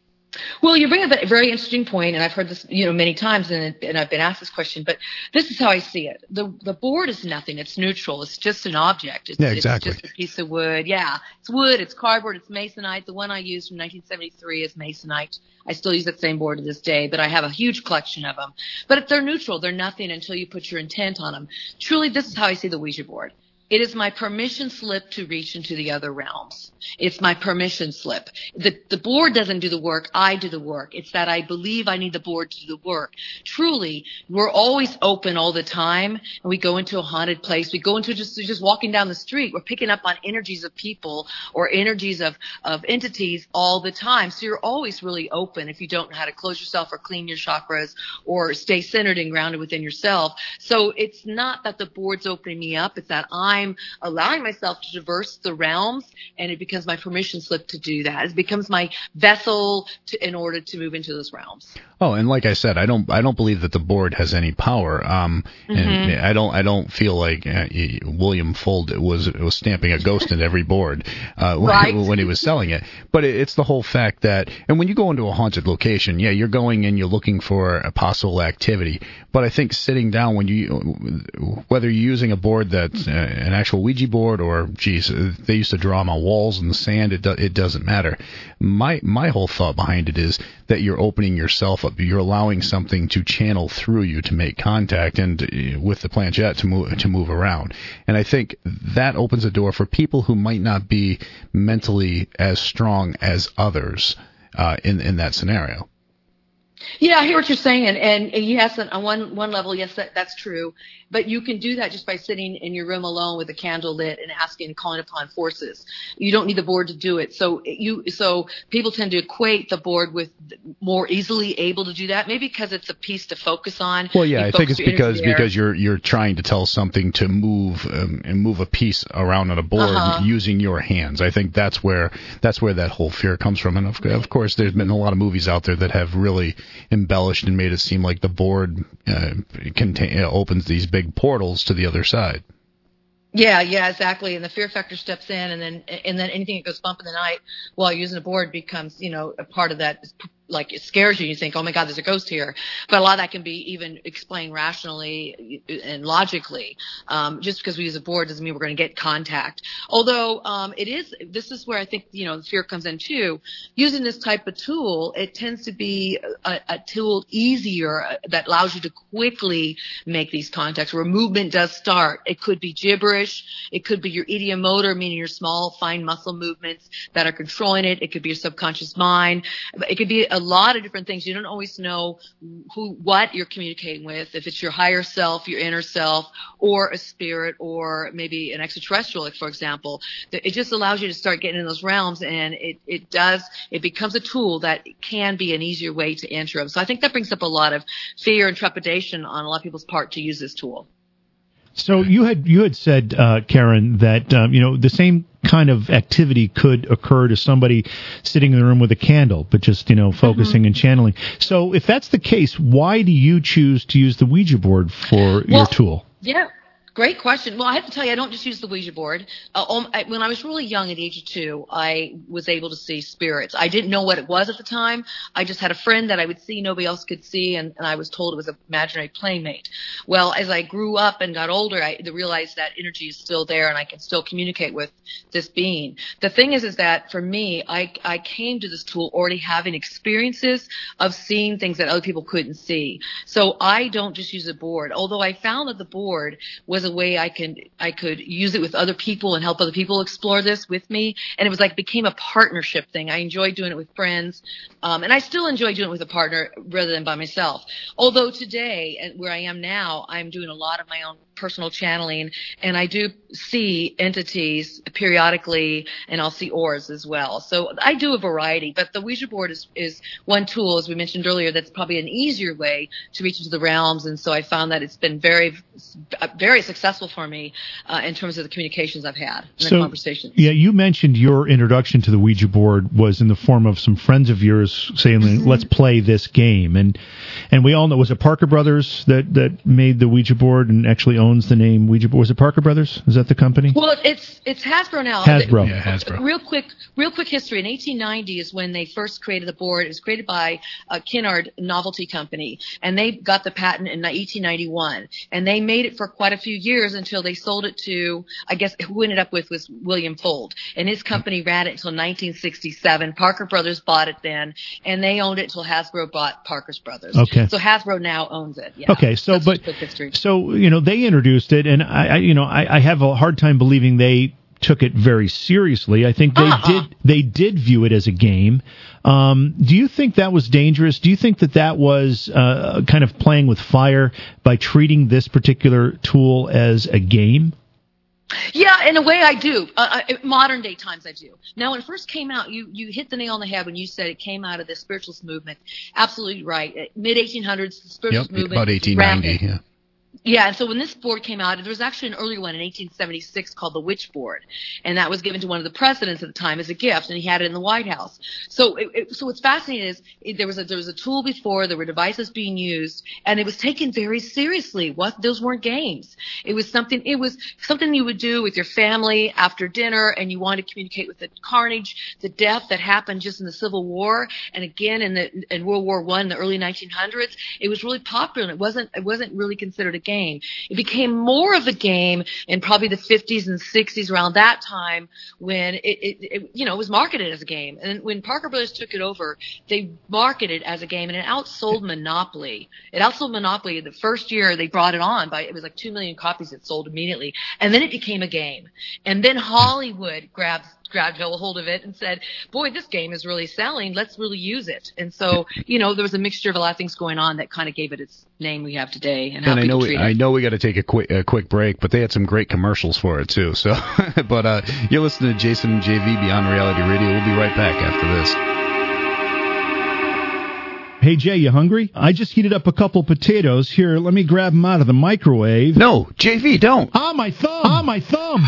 Well, you bring up a very interesting point, and I've heard this, you know, many times, and, and I've been asked this question, but this is how I see it. The the board is nothing. It's neutral. It's just an object. It's, Yeah, exactly. It's just a piece of wood. Yeah. It's wood. It's cardboard. It's masonite. The one I used from nineteen seventy-three is masonite. I still use that same board to this day, but I have a huge collection of them. But they're neutral. They're nothing until you put your intent on them. Truly, this is how I see the Ouija board. It is my permission slip to reach into the other realms. It's my permission slip. The, the board doesn't do the work. I do the work. It's that I believe I need the board to do the work. Truly, we're always open all the time. And we go into a haunted place. We go into just, just walking down the street. We're picking up on energies of people or energies of, of entities all the time. So you're always really open if you don't know how to close yourself or clean your chakras or stay centered and grounded within yourself. So it's not that the board's opening me up. It's that I I'm allowing myself to traverse the realms, and it becomes my permission slip to do that. It becomes my vessel to, in order to move into those realms. Oh, and like I said, I don't, I don't believe that the board has any power. Um, and Mm-hmm. I don't, I don't feel like uh, William Fuld was was stamping a ghost in every board uh, Right. when, when he was selling it. But it, it's the whole fact that, and when you go into a haunted location, yeah, you're going and you're looking for a possible activity. But I think sitting down when you, whether you're using a board that's uh, an actual Ouija board or, geez, they used to draw them on walls in the sand. It do, it doesn't matter. My my whole thought behind it is that you're opening yourself up. You're allowing something to channel through you to make contact and uh, with the planchette to move to move around. And I think that opens a door for people who might not be mentally as strong as others uh, in in that scenario. Yeah, I hear what you're saying, and, and yes, on one one level, yes, that, that's true. But you can do that just by sitting in your room alone with a candle lit and asking and calling upon forces. You don't need the board to do it. So you, so people tend to equate the board with more easily able to do that. Maybe because it's a piece to focus on. Well, yeah, You I think focus it's your energy because there. because you're you're trying to tell something to move um, and move a piece around on a board Uh-huh. using your hands. I think that's where that's where that whole fear comes from. And of, of course, there's been a lot of movies out there that have really embellished and made it seem like the board uh, contain, uh, opens these big portals to the other side. Yeah, yeah, exactly. And the fear factor steps in, and then and then anything that goes bump in the night while using a board becomes, you know, a part of that. Like it scares you. You think, oh my God, there's a ghost here. But a lot of that can be even explained rationally and logically. Um, just because we use a board doesn't mean we're going to get contact. Although um, it is, this is where I think, you know, the fear comes in too. Using this type of tool, it tends to be a, a tool easier that allows you to quickly make these contacts where movement does start. It could be gibberish. It could be your ideomotor, meaning your small, fine muscle movements that are controlling it. It could be your subconscious mind. It could be a lot of different things. You don't always know who, what you're communicating with, if it's your higher self, your inner self, or a spirit, or maybe an extraterrestrial, like for example. It just allows you to start getting in those realms, and it, it does, it becomes a tool that can be an easier way to enter them. So I think that brings up a lot of fear and trepidation on a lot of people's part to use this tool. So you had you had said, uh, Karen, that um, you know the same kind of activity could occur to somebody sitting in the room with a candle, but just you know focusing mm-hmm. and channeling. So if that's the case, why do you choose to use the Ouija board for well, your tool? Yeah. Great question. Well, I have to tell you, I don't just use the Ouija board. Uh, um, I, when I was really young, at the age of two, I was able to see spirits. I didn't know what it was at the time. I just had a friend that I would see, nobody else could see, and, and I was told it was an imaginary playmate. Well, as I grew up and got older, I realized that energy is still there, and I can still communicate with this being. The thing is, is that for me, I, I came to this tool already having experiences of seeing things that other people couldn't see. So I don't just use a board, although I found that the board was a way I can I could use it with other people and help other people explore this with me, and it was like became a partnership thing. I enjoyed doing it with friends, um, and I still enjoy doing it with a partner rather than by myself. Although today, and where I am now, I'm doing a lot of my own personal channeling, and I do see entities periodically, and I'll see auras as well. So I do a variety, but the Ouija board is, is one tool, as we mentioned earlier, that's probably an easier way to reach into the realms, and so I found that it's been very, very successful for me uh, in terms of the communications I've had and so, the conversations. Yeah, you mentioned your introduction to the Ouija board was in the form of some friends of yours saying, mm-hmm. let's play this game, and and we all know, was it Parker Brothers that, that made the Ouija board and actually owns the name Ouija board? Was it Parker Brothers? Is that the company? Well, it's it's Hasbro now. Hasbro. Yeah, Hasbro. Real quick, real quick history. In eighteen ninety is when they first created the board. It was created by uh, Kinnard Novelty Company, and they got the patent in eighteen ninety-one. And they made it for quite a few years until they sold it to, I guess, who ended up with was William Fuld, and his company ran it until nineteen sixty-seven. Parker Brothers bought it then, and they owned it until Hasbro bought Parker's Brothers. Okay. So Hasbro now owns it. Yeah. Okay. So, That's but quick history. so you know they introduced it, and I, I you know I, I have a hard time believing they took it very seriously. I think they uh-huh. did they did view it as a game. Um, do you think that was dangerous? Do you think that that was uh, kind of playing with fire by treating this particular tool as a game? Yeah, in a way I do. Uh, I, modern day times I do. Now, when it first came out, you, you hit the nail on the head when you said it came out of the spiritualist movement. Absolutely right. Mid eighteen hundreds, the spiritualist yep, movement. about eighteen ninety, rampant. yeah. Yeah, and so when this board came out, there was actually an earlier one in eighteen seventy-six called the Witch Board, and that was given to one of the presidents at the time as a gift, and he had it in the White House. So, it, it, so what's fascinating is it, there was a there was a tool before, there were devices being used, and it was taken very seriously. What those weren't games. It was something. It was something you would do with your family after dinner, and you wanted to communicate with the carnage, the death that happened just in the Civil War, and again in the in World War One, the early nineteen hundreds. It was really popular, and it wasn't it wasn't really considered a game. Game. It became more of a game in probably the fifties and sixties, around that time, when it, it, it, you know, it was marketed as a game. And when Parker Brothers took it over, they marketed it as a game, and it outsold Monopoly. It outsold Monopoly. The first year they brought it on, by it was like two million copies it sold immediately, and then it became a game. And then Hollywood grabbed grabbed a hold of it and said, boy, this game is really selling. Let's really use it. And so, you know, there was a mixture of a lot of things going on that kind of gave it its name we have today. And, how and I know we, we, I know we got to take a quick a quick break, but they had some great commercials for it too. So, but uh, you're listening to Jason and J V Beyond Reality Radio. We'll be right back after this. Hey, Jay, you hungry? I just heated up a couple potatoes. Here, let me grab them out of the microwave. No, J V, don't. Ah, my thumb. Ah, my thumb.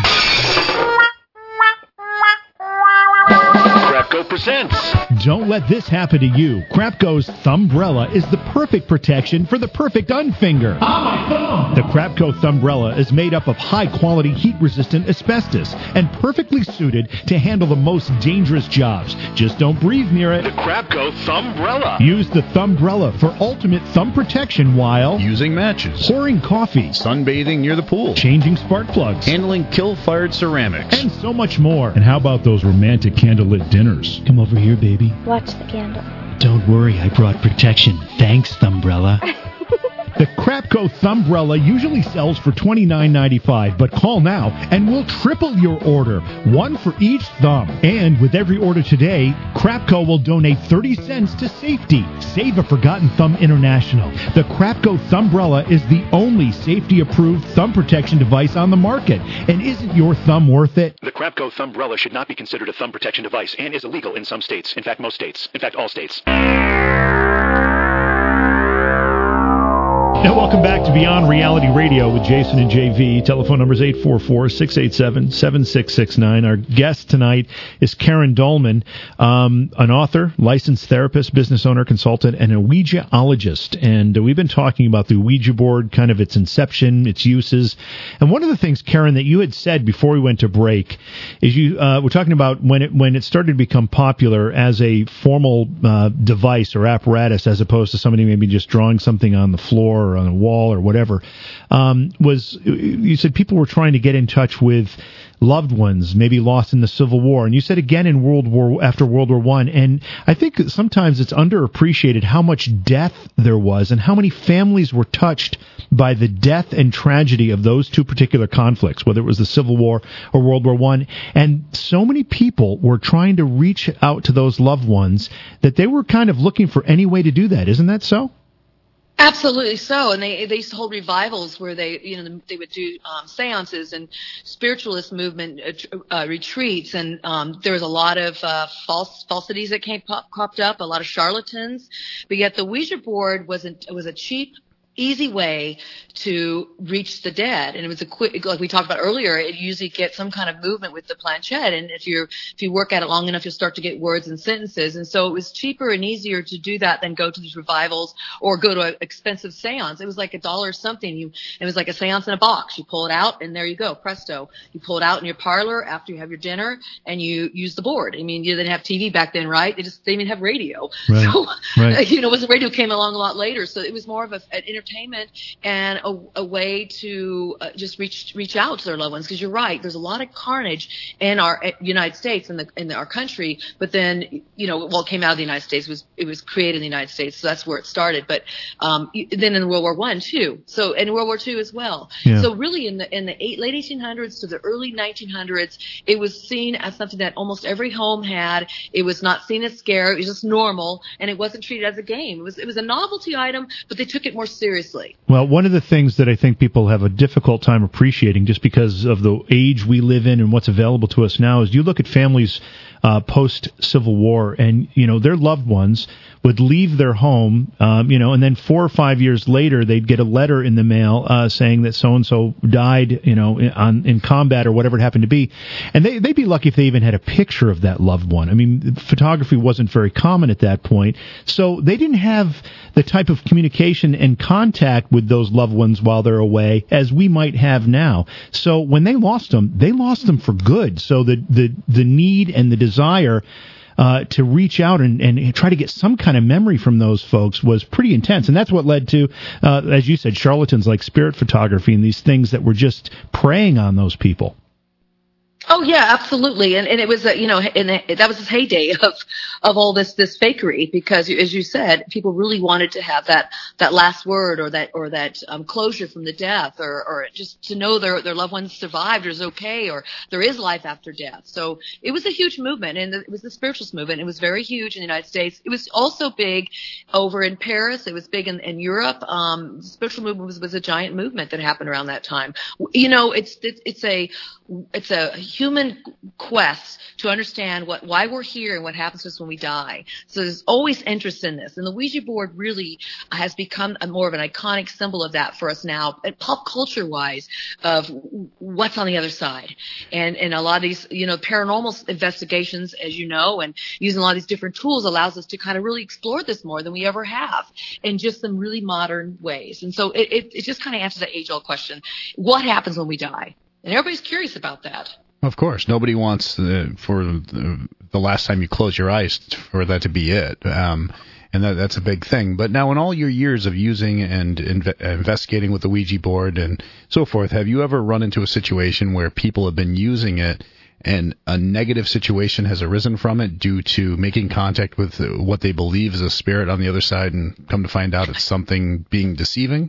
Crapco presents. Don't let this happen to you. Crapco's Thumbrella is the perfect protection for the perfect unfinger. Ah, my thumb! The Crapco Thumbrella is made up of high-quality, heat-resistant asbestos and perfectly suited to handle the most dangerous jobs. Just don't breathe near it. The Crapco Thumbrella. Use the Thumbrella for ultimate thumb protection while using matches, pouring coffee, sunbathing near the pool, changing spark plugs, handling kill-fired ceramics, and so much more. And how about those romantic candlelit dinners? Come over here, baby. Watch the candle. Don't worry, I brought protection. Thanks, Thumbrella. The Crapco Thumbrella usually sells for twenty-nine ninety-five, but call now and we'll triple your order, one for each thumb. And with every order today, Crapco will donate thirty cents to safety. Save a Forgotten Thumb International. The Crapco Thumbrella is the only safety-approved thumb protection device on the market. And isn't your thumb worth it? The Crapco Thumbrella should not be considered a thumb protection device and is illegal in some states. In fact, most states. In fact, all states. Now, welcome back to Beyond Reality Radio with Jason and J V. Telephone number is eight four four, six eight seven, seven six six nine. Our guest tonight is Karen Dolman, um, an author, licensed therapist, business owner, consultant, and a Ouijaologist. And uh, we've been talking about the Ouija board, kind of its inception, its uses. And one of the things, Karen, that you had said before we went to break is you uh, we're talking about when it when it started to become popular as a formal uh, device or apparatus, as opposed to somebody maybe just drawing something on the floor or on a wall or whatever, um, was you said people were trying to get in touch with loved ones, maybe lost in the Civil War, and you said again in World War after World War One, and I think sometimes it's underappreciated how much death there was and how many families were touched by the death and tragedy of those two particular conflicts, whether it was the Civil War or World War One, and so many people were trying to reach out to those loved ones that they were kind of looking for any way to do that. Isn't that so? Absolutely so, and they they used to hold revivals where they you know they would do um, seances and spiritualist movement uh, uh, retreats, and um, there was a lot of uh, false falsities that came pop, popped up, a lot of charlatans, but yet the Ouija board wasn't was a cheap, easy way to reach the dead, and it was a quick, like we talked about earlier, it usually gets some kind of movement with the planchette, and if you if you work at it long enough, you'll start to get words and sentences, and so it was cheaper and easier to do that than go to these revivals or go to an expensive seance. It was like a dollar something. You, it was like a seance in a box. You pull it out, and there you go, presto. You pull it out in your parlor after you have your dinner, and you use the board. I mean, you didn't have T V back then, right? They just they didn't have radio, right. so right. you know, was radio came along a lot later, so it was more of a, an entertainment and a, a way to uh, just reach reach out to their loved ones. Because you're right, there's a lot of carnage in our uh, United States and in, in our country. But then, you know, well, it came out of the United States. It was it was created in the United States, so that's where it started. But um, then in World War One too. So in World War Two as well. Yeah. So really, in the in the eight, late eighteen hundreds to the early nineteen hundreds, it was seen as something that almost every home had. It was not seen as scary. It was just normal, and it wasn't treated as a game. It was it was a novelty item, but they took it more seriously. seriously. Well, one of the things that I think people have a difficult time appreciating just because of the age we live in and what's available to us now is you look at families uh, post-Civil War and, you know, their loved ones would leave their home, um, you know, and then four or five years later they'd get a letter in the mail uh, saying that so-and-so died, you know, in, on, in combat or whatever it happened to be. And they, they'd be lucky if they even had a picture of that loved one. I mean, photography wasn't very common at that point. So they didn't have the type of communication and contact with those loved ones while they're away as we might have now. So when they lost them, they lost them for good. So the, the, the need and the desire Uh, to reach out and, and try to get some kind of memory from those folks was pretty intense. And that's what led to, uh, as you said, charlatans like spirit photography and these things that were just preying on those people. Oh yeah, absolutely, and and it was a, you know, and it, that was his heyday of of all this this fakery because, as you said, people really wanted to have that that last word or that or that um, closure from the death, or or just to know their their loved ones survived or is okay, or there is life after death. So it was a huge movement, and it was the spiritualist movement. It was very huge in the United States. It was also big over in Paris. It was big in, in Europe. Um, the spiritual movement was was a giant movement that happened around that time. You know, it's it's, it's a it's a human quest to understand what why we're here and what happens to us when we die. So there's always interest in this, and the Ouija board really has become a more of an iconic symbol of that for us now, pop culture wise, of what's on the other side. And and a lot of these, you know, paranormal investigations, as you know, and using a lot of these different tools allows us to kind of really explore this more than we ever have in just some really modern ways. And so it it, it just kind of answers that age old question: what happens when we die? And everybody's curious about that. Of course, nobody wants uh, for the, the last time you close your eyes for that to be it, um, and that, that's a big thing. But now, in all your years of using and inve- investigating with the Ouija board and so forth, have you ever run into a situation where people have been using it and a negative situation has arisen from it due to making contact with what they believe is a spirit on the other side, and come to find out it's something being deceiving?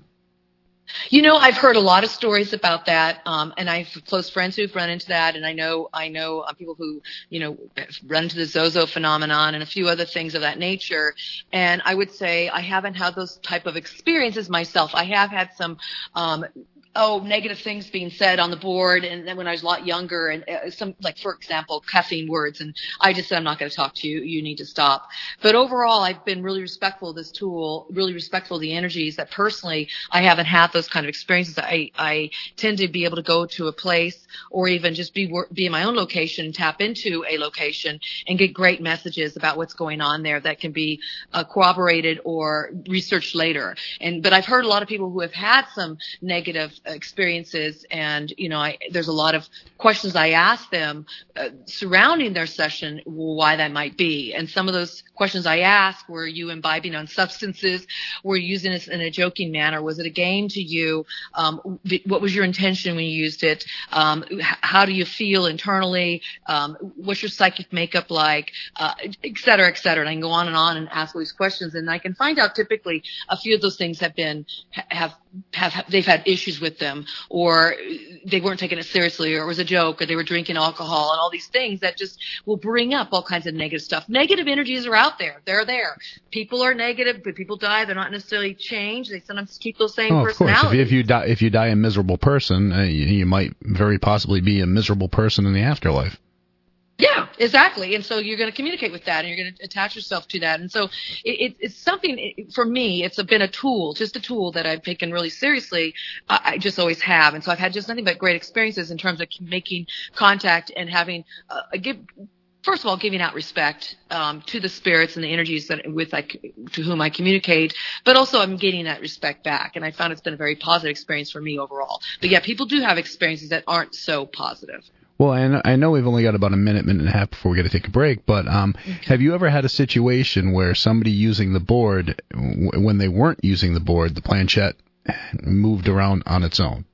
You know, I've heard a lot of stories about that, um, and I have close friends who've run into that, and I know I know uh, people who, you know, run into the Zozo phenomenon and a few other things of that nature. And I would say I haven't had those type of experiences myself. I have had some um oh, negative things being said on the board, and then when I was a lot younger, and uh, some, like, for example, cussing words, and I just said, I'm not going to talk to you, you need to stop. But overall, I've been really respectful of this tool, really respectful of the energies, that personally, I haven't had those kind of experiences. I, I tend to be able to go to a place, or even just be, be in my own location, tap into a location, and get great messages about what's going on there that can be uh, corroborated or researched later. And, but I've heard a lot of people who have had some negative experiences, and you know, I, there's a lot of questions I ask them uh, surrounding their session, why that might be. And some of those questions I ask: were you imbibing on substances? Were you using this in a joking manner? Was it a game to you? Um, what was your intention when you used it? Um, how do you feel internally? Um, what's your psychic makeup like? Uh, et cetera, et cetera. And I can go on and on and ask all these questions, and I can find out typically a few of those things have been have have, have they've had issues with them, or they weren't taking it seriously, or it was a joke, or they were drinking alcohol, and all these things that just will bring up all kinds of negative stuff. Negative energies are out there. They're there. People are negative, but people die. They're not necessarily changed. They sometimes keep those same oh, personalities. Of course. If you, if you die, if you die a miserable person, uh, you, you might very possibly be a miserable person in the afterlife. Yeah, exactly. And so you're going to communicate with that, and you're going to attach yourself to that. And so it, it, it's something, it, for me, it's a, been a tool, just a tool that I've taken really seriously. I, I just always have. And so I've had just nothing but great experiences in terms of making contact and having, uh, give, first of all, giving out respect um, to the spirits and the energies that with like to whom I communicate, but also I'm getting that respect back. And I found it's been a very positive experience for me overall. But yeah, people do have experiences that aren't so positive. Well, and I know we've only got about a minute, minute and a half before we got to take a break, but um, okay. Have you ever had a situation where somebody using the board, w- when they weren't using the board, the planchette moved around on its own?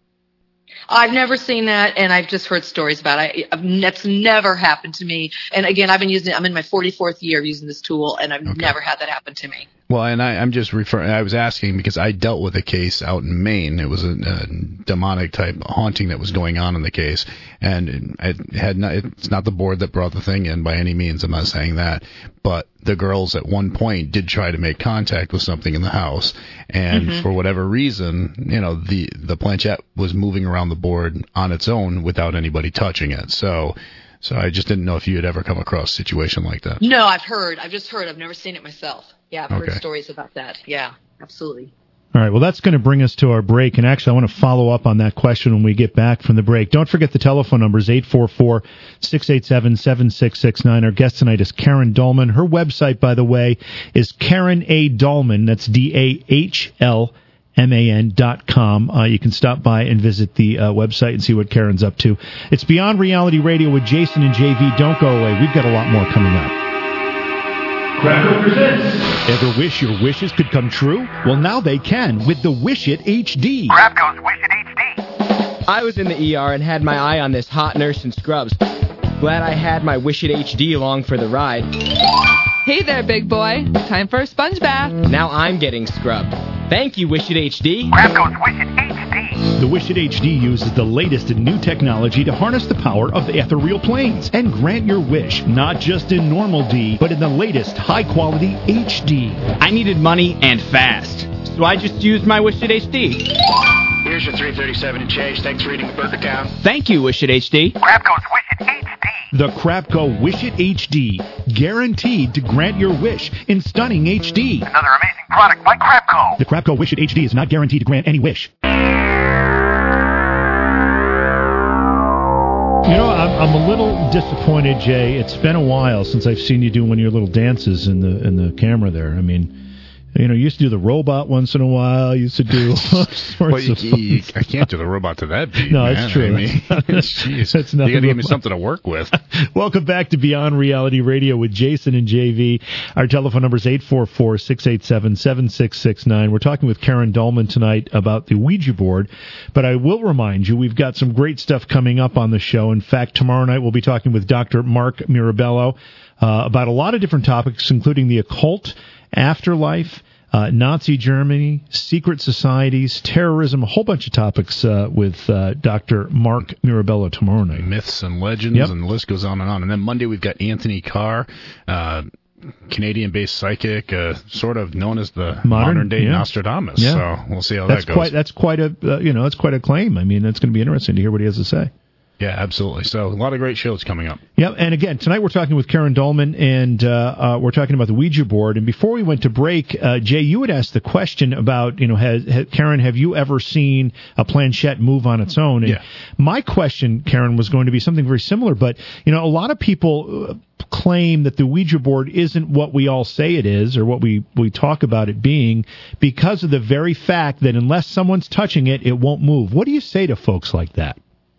I've never seen that, and I've just heard stories about it. I, that's never happened to me. And again, I've been using it. I'm in my forty-fourth year of using this tool, and I've okay. never had that happen to me. Well, and I, I'm just referring. I was asking because I dealt with a case out in Maine. It was a, a demonic type haunting that was going on in the case, and it, it had not. It's not the board that brought the thing in by any means. I'm not saying that, but the girls at one point did try to make contact with something in the house, and mm-hmm. for whatever reason, you know, the the planchette was moving around the board on its own without anybody touching it. So. So I just didn't know if you had ever come across a situation like that. No, I've heard. I've just heard. I've never seen it myself. Yeah, I've okay. heard stories about that. Yeah, absolutely. All right, well, that's going to bring us to our break. And actually, I want to follow up on that question when we get back from the break. Don't forget the telephone number is eight four four, six eight seven, seven six six nine. Our guest tonight is Karen Dahlman. Her website, by the way, is Karen A. Dahlman. That's D A H L M A N dot com. Uh, you can stop by and visit the uh, website and see what Karen's up to. It's Beyond Reality Radio with Jason and J V. Don't go away. We've got a lot more coming up. Crapco presents. Ever wish your wishes could come true? Well, now they can with the Wish It H D. Crapco's Wish It H D. I was in the E R and had my eye on this hot nurse in scrubs. Glad I had my Wish It H D along for the ride. Hey there, big boy. Time for a sponge bath. Now I'm getting scrubbed. Thank you, Wish It H D. Crapco's Wish It H D. The Wish It H D uses the latest in new technology to harness the power of the ethereal planes and grant your wish, not just in normal D, but in the latest high-quality H D. I needed money and fast, so I just used my Wish It H D. Here's your three thirty-seven and change. Thanks for reading the Burger Town. Thank you, Wish It H D. Crapco's Wish It H D. The Crapco Wish It H D. Guaranteed to grant your wish in stunning H D. Another amazing product by Crapco. The Crapco Wish It H D is not guaranteed to grant any wish. You know, I'm, I'm a little disappointed, Jay. It's been a while since I've seen you do one of your little dances in the in the camera there. I mean, you know, you used to do the robot once in a while. You used to do all sorts well, you, of you, I can't do the robot to that beat, No, man. it's true. I mean, jeez. That's you got to give me robot. something to work with. Welcome back to Beyond Reality Radio with Jason and J V. Our telephone number is eight four four, six eight seven, seven six six nine. We're talking with Karen Dahlman tonight about the Ouija board, but I will remind you we've got some great stuff coming up on the show. In fact, tomorrow night we'll be talking with Doctor Mark Mirabello uh, about a lot of different topics, including the occult, afterlife, Uh, Nazi Germany, secret societies, terrorism, a whole bunch of topics uh, with uh, Doctor Mark Mirabello tomorrow night. Myths and legends, Yep. and the list goes on and on. And then Monday we've got Anthony Carr, uh, Canadian-based psychic, uh, sort of known as the Modern- modern-day yeah. Nostradamus. Yeah. So we'll see how That's that goes. quite. That's quite a. Uh, you know, that's quite a claim. I mean, it's going to be interesting to hear what he has to say. Yeah, absolutely. So a lot of great shows coming up. Yep, and again, tonight we're talking with Karen Dahlman, and uh, uh, we're talking about the Ouija board. And before we went to break, uh, Jay, you had asked the question about, you know, has, has, Karen, have you ever seen a planchette move on its own? And Yeah. my question, Karen, was going to be something very similar, but, you know, a lot of people uh, claim that the Ouija board isn't what we all say it is, or what we, we talk about it being, because of the very fact that unless someone's touching it, it won't move. What do you say to folks like that?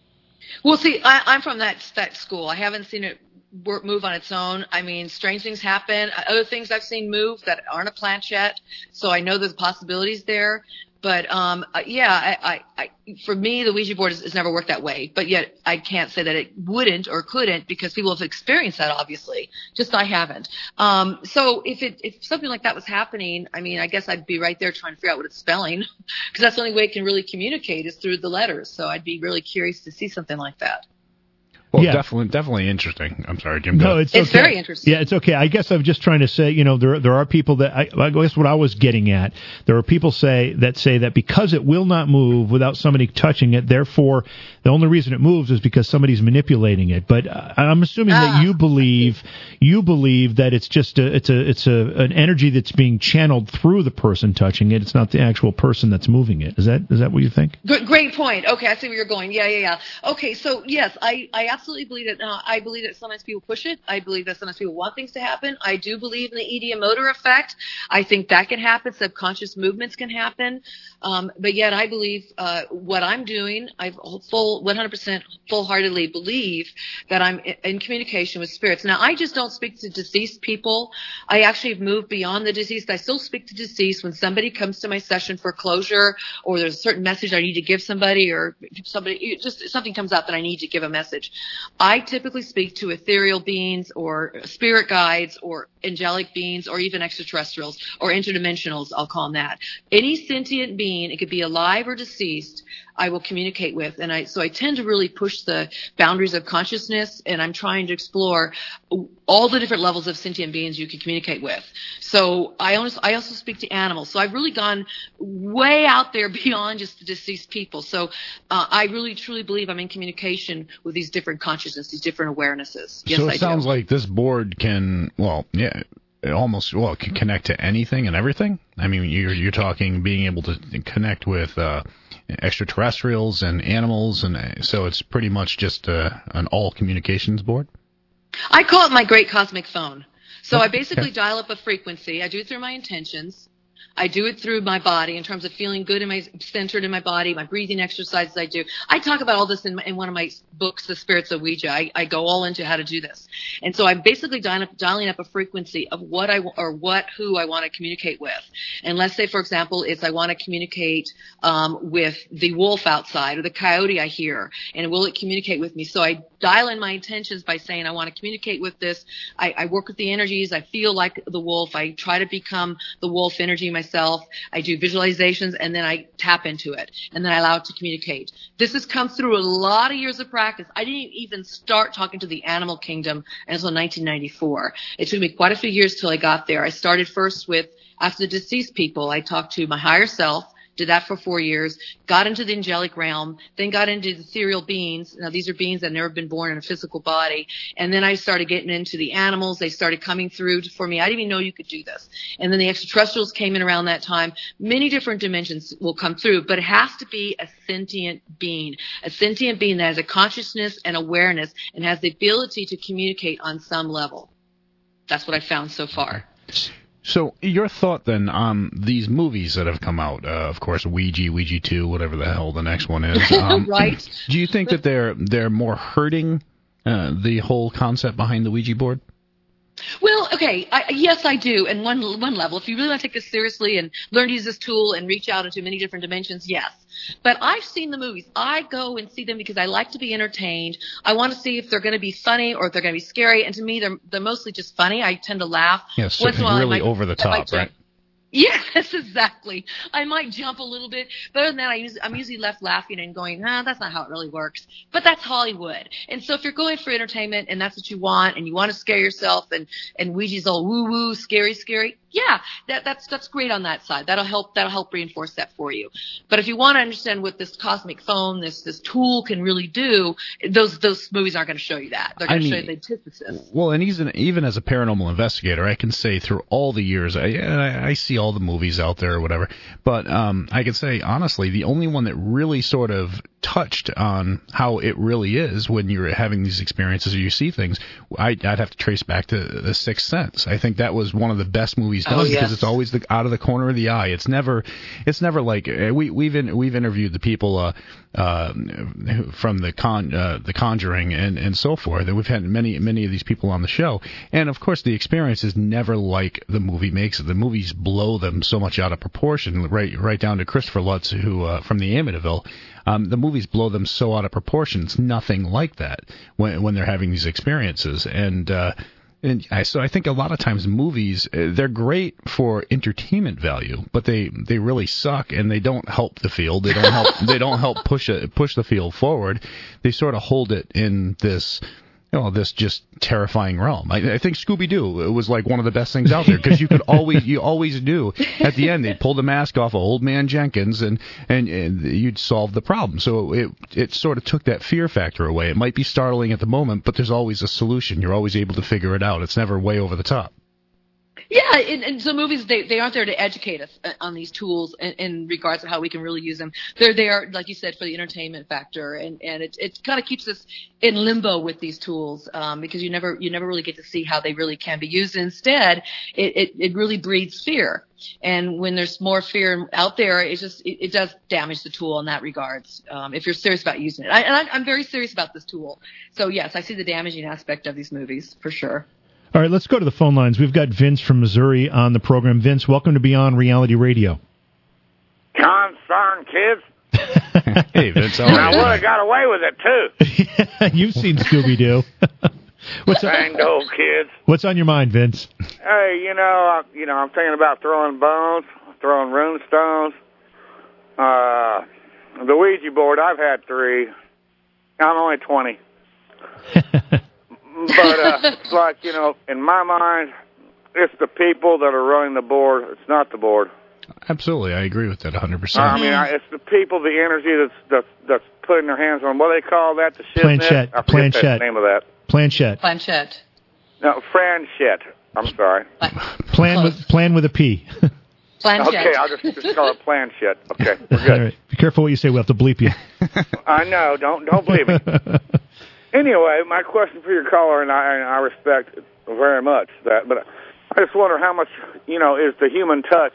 Well, see, I, I'm from that that school. I haven't seen it work, move on its own. I mean, strange things happen. Other things I've seen move that aren't a planchette, so I know there's possibilities there. But um, uh, yeah, I, I, I, for me, the Ouija board has, has never worked that way. But yet, I can't say that it wouldn't or couldn't, because people have experienced that, obviously. Just I haven't. Um, so if it if something like that was happening, I mean, I guess I'd be right there trying to figure out what it's spelling, because that's the only way it can really communicate is through the letters. So I'd be really curious to see something like that. Well, Yeah. definitely, definitely interesting. I'm sorry, Jim. No, go. it's It's okay. very interesting. Yeah, it's okay. I guess I'm just trying to say, you know, there there are people that I, I guess what I was getting at. There are people say that say that because it will not move without somebody touching it, therefore the only reason it moves is because somebody's manipulating it. But uh, I'm assuming Ah, that you believe you believe that it's just a it's a it's a an energy that's being channeled through the person touching it. It's not the actual person that's moving it. Is that is that what you think? Good, great point. Okay, I see where you're going. Yeah, yeah, yeah. Okay, so yes, I, I absolutely believe that. Uh, I believe that sometimes people push it. I believe that sometimes people want things to happen. I do believe in the ideomotor effect. I think that can happen. Subconscious movements can happen. Um, but yet I believe uh, what I'm doing, I full one hundred percent full-heartedly believe that I'm in communication with spirits. Now, I just don't speak to deceased people. I actually have moved beyond the deceased. I still speak to deceased when somebody comes to my session for closure, or there's a certain message I need to give somebody, or somebody just something comes up that I need to give a message. I typically speak to ethereal beings or spirit guides or angelic beings or even extraterrestrials or interdimensionals, I'll call them that. Any sentient being, it could be alive or deceased, I will communicate with. And I, so I tend to really push the boundaries of consciousness, and I'm trying to explore all the different levels of sentient beings you can communicate with. So I also, I also speak to animals. So I've really gone way out there beyond just the deceased people. So uh, I really truly believe I'm in communication with these different consciousness, these different awarenesses. Yes, so it I sounds do. like this board can, well, yeah, it almost, well, it can connect to anything and everything. I mean, you're you're talking being able to connect with uh, extraterrestrials and animals, and uh, so it's pretty much just uh, an all communications board. I call it my great cosmic phone. So I basically Okay. dial up a frequency. I do it through my intentions. I do it through my body in terms of feeling good in my centered in my body, my breathing exercises I do. I talk about all this in, my, in one of my books, The Spirits of Ouija. I, I go all into how to do this. And so I'm basically dialing up, dialing up a frequency of what I, or what, who I want to communicate with. And let's say, for example, it's I want to communicate, um, with the wolf outside or the coyote I hear. And will it communicate with me? So I dial in my intentions by saying I want to communicate with this. I, I work with the energies. I feel like the wolf. I try to become the wolf energy myself. I do visualizations, and then I tap into it, and then I allow it to communicate. This has come through a lot of years of practice. I didn't even start talking to the animal kingdom until nineteen ninety-four. It took me quite a few years till I got there. I started first with, after the deceased people, I talked to my higher self, did that for four years, got into the angelic realm, then got into the ethereal beings. Now, these are beings that have never been born in a physical body. And then I started getting into the animals. They started coming through for me. I didn't even know you could do this. And then the extraterrestrials came in around that time. Many different dimensions will come through, but it has to be a sentient being, a sentient being that has a consciousness and awareness and has the ability to communicate on some level. That's what I found so far. So your thought then on these movies that have come out, uh, of course, Ouija, Ouija two, whatever the hell the next one is. Um, right. Do you think that they're they're more hurting uh, the whole concept behind the Ouija board? Well, okay, I, yes, I do. And one one level, if you really want to take this seriously and learn to use this tool and reach out into many different dimensions, yes. But I've seen the movies. I go and see them because I like to be entertained. I want to see if they're going to be funny or if they're going to be scary. And to me, they're they're mostly just funny. I tend to laugh. Yes, Once in a while, I really might- over the I might top, jump. right? Yes, exactly. I might jump a little bit, but other than that, I use, I'm usually left laughing and going, nah, that's not how it really works. But that's Hollywood. And so if you're going for entertainment and that's what you want and you want to scare yourself and, and Ouija's all woo-woo, scary, scary, yeah, that, that's that's great on that side. That'll help that'll help reinforce that for you. But if you want to understand what this cosmic phone, this this tool can really do, those those movies aren't going to show you that. They're going I to mean, show you the antithesis. Well, and even even as a paranormal investigator, I can say through all the years, I I, I see all the movies out there or whatever, but um, I can say honestly, the only one that really sort of touched on how it really is when you're having these experiences or you see things, I, I'd have to trace back to The Sixth Sense. I think that was one of the best movies done Oh, because yes. it's always the, out of the corner of the eye. It's never, it's never like uh, we we've in, we've interviewed the people uh, uh, from the con uh, the Conjuring and and so forth. And we've had many many of these people on the show, and of course the experience is never like the movie makes it. The movies blow them so much out of proportion, right right down to Christopher Lutz, who uh, from the Amityville. Um, the movies blow them so out of proportion. It's nothing like that when when they're having these experiences. And uh, and I, so I think a lot of times movies, uh, they're great for entertainment value, but they, they really suck and they don't help the field. They don't help. They don't help push it push the field forward. They sort of hold it in this. You know, this just terrifying realm. I, I think Scooby-Doo was like one of the best things out there because you could always, you always knew at the end they'd pull the mask off of Old Man Jenkins and, and, and you'd solve the problem. So it it sort of took that fear factor away. It might be startling at the moment, but there's always a solution. You're always able to figure it out. It's never way over the top. Yeah, and, and so movies, they, they aren't there to educate us on these tools in, in regards to how we can really use them. They're there, like you said, for the entertainment factor, and, and it, it kind of keeps us in limbo with these tools um, because you never you never really get to see how they really can be used. Instead, it, it, it really breeds fear. And when there's more fear out there, it just it, it does damage the tool in that regards. Um, if you're serious about using it, I, and I, I'm very serious about this tool. So yes, I see the damaging aspect of these movies for sure. All right, let's go to the phone lines. We've got Vince from Missouri on the program. Vince, welcome to Beyond Reality Radio. Concern, kids. Hey, Vince, all And I right. would have got away with it, too. You've seen Scooby-Doo. What's on, Dang old kids. what's on your mind, Vince? Hey, you know, I, you know, I'm thinking about throwing bones, throwing rune stones. Uh, the Ouija board, I've had three. I'm only twenty. But uh, it's like, you know, in my mind, it's the people that are running the board. It's not the board. Absolutely, I agree with that one hundred percent. I mean, I, it's the people, the energy that's that's, that's putting their hands on. What do they call that? The shiznit? Planchette. I forget Planchette. the name of that. Planchette. Planchette. No, Franchette. I'm sorry. Plan with plan with a P. Planchette. Okay, I'll just, just call it Planchette. Okay, we're good. All right. Be careful what you say. We'll have to bleep you. I know. Don't don't believe me. Anyway, my question for your caller, and I, and I respect very much that, but I just wonder how much, you know, is the human touch.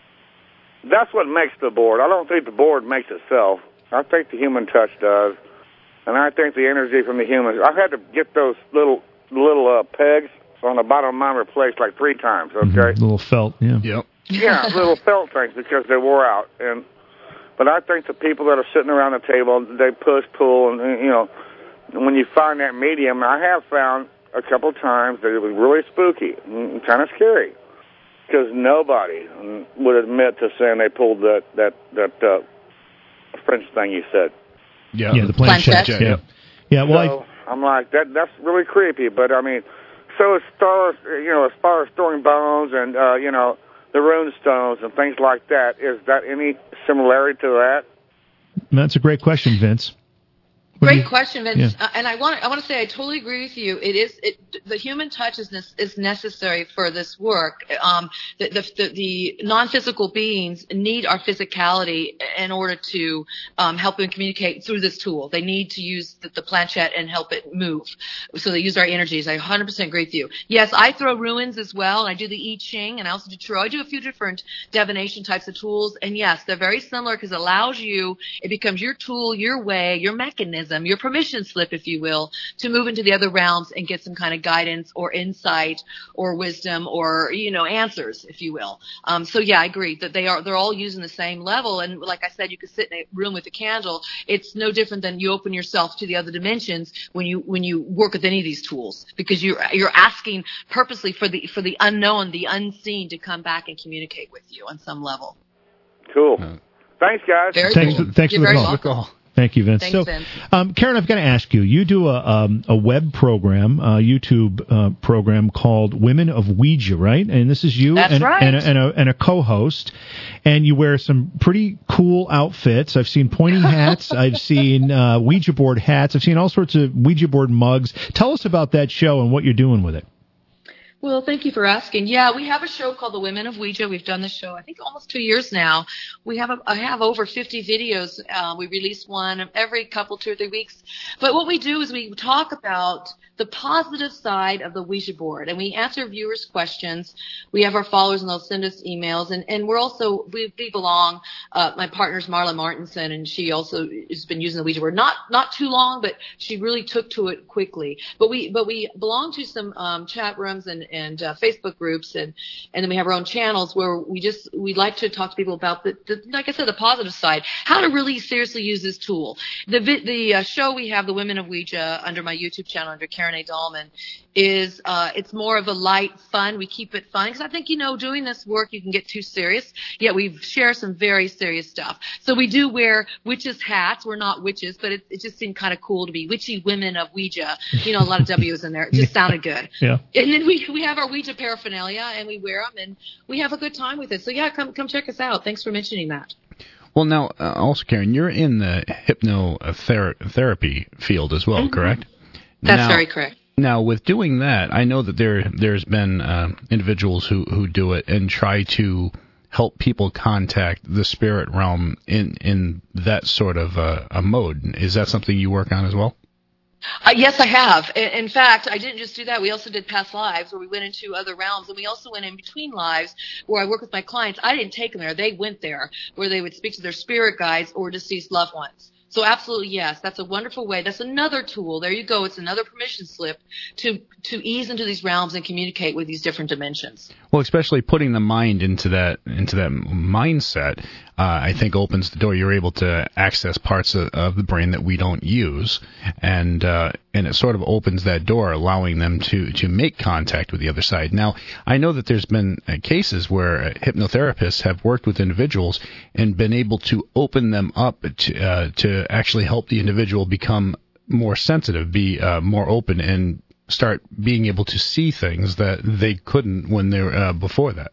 That's what makes the board. I don't think the board makes itself. I think the human touch does, and I think the energy from the humans. I've had to get those little little uh, pegs on the bottom of mine replaced like three times. Okay, Mm-hmm. Little felt. Yeah. Yep. Yeah, little felt things because they wore out. And but I think the people that are sitting around the table, they push, pull, and, and you know, when you find that medium, I have found a couple of times that it was really spooky and kind of scary because nobody would admit to saying they pulled that that that uh, French thing you said. Yeah, Yeah, the planchette. planchette, Yeah. Yeah. Well, So I'm like that. That's really creepy. But I mean, so as far as you know, as far as throwing bones and uh, you know the rune stones and things like that, is that any similarity to that? I, that's a great question, Vince. What do Great you- question, Vince. Yeah. Uh, and I want I want to say I totally agree with you. It is it, the human touch is, ne- is necessary for this work. Um, the, the, the, the non-physical beings need our physicality in order to um, help them communicate through this tool. They need to use the, the planchette and help it move. So they use our energies. I one hundred percent agree with you. Yes, I throw ruins as well. I do the I Ching, and I also do tarot. I do a few different divination types of tools. And yes, they're very similar because it allows you. It becomes your tool, your way, your mechanism, your permission slip, if you will, to move into the other realms and get some kind of guidance or insight or wisdom or, you know, answers, if you will. Um, so yeah, I agree that they are, they're all using the same level. And like I said, you could sit in a room with a candle. It's no different than you open yourself to the other dimensions when you, when you work with any of these tools, because you're, you're asking purposely for the, for the unknown, the unseen to come back and communicate with you on some level. Cool. Thanks, guys. Very Thanks, cool. thanks You're for the very call. welcome. Thank you, Vince. Thanks, so, Vince. Um, Karen, I've got to ask you. You do a um, a web program, a YouTube uh, program called Women of Ouija, right? And this is you That's and, right. and, a, and, a, and a co-host, and you wear some pretty cool outfits. I've seen pointy hats. I've seen uh, Ouija board hats. I've seen all sorts of Ouija board mugs. Tell us about that show and what you're doing with it. Well, thank you for asking. Yeah, we have a show called The Women of Ouija. We've done this show, I think, almost two years now. We have a, I have over fifty videos. Uh, we release one every couple, two or three weeks. But what we do is we talk about the positive side of the Ouija board, and we answer viewers' questions. We have our followers, and they'll send us emails. And, and we're also, we, we belong, uh, my partner's Marla Martinson, and she also has been using the Ouija board. Not, not too long, but she really took to it quickly. But we, but we belong to some, um, chat rooms and, and uh, Facebook groups, and, and then we have our own channels where we just, we like to talk to people about the, the, like I said, the positive side, how to really seriously use this tool. The, the uh, show we have, The Women of Ouija, under my YouTube channel, under Karen A. Dahlman, is, uh, it's more of a light fun. We keep it fun because I think, you know, doing this work, you can get too serious. Yet we share some very serious stuff. So we do wear witches hats. We're not witches, but it, it just seemed kind of cool to be witchy women of Ouija. You know, a lot of W's in there. It just sounded good. Yeah. And then we, we have our Ouija paraphernalia, and we wear them, and we have a good time with it. So yeah, come, come check us out. Thanks for mentioning that. Well, now, uh, also, Karen, you're in the hypnotherapy field as well, Mm-hmm. correct? That's now, very correct. Now, with doing that, I know that there there's been uh, individuals who, who do it and try to help people contact the spirit realm in in that sort of uh, a mode. Is that something you work on as well? Uh, yes, I have. In, in fact, I didn't just do that. We also did past lives where we went into other realms, and we also went in between lives where I work with my clients. I didn't take them there. They went there where they would speak to their spirit guides or deceased loved ones. So absolutely, yes, that's a wonderful way. That's another tool. There you go. It's another permission slip to to ease into these realms and communicate with these different dimensions. Well, especially putting the mind into that into that mindset, uh, I think opens the door. You're able to access parts of, of the brain that we don't use, and uh, and it sort of opens that door, allowing them to to make contact with the other side. Now, I know that there's been uh, cases where hypnotherapists have worked with individuals and been able to open them up to uh, to actually help the individual become more sensitive, be uh, more open, and start being able to see things that they couldn't when they were uh, before that.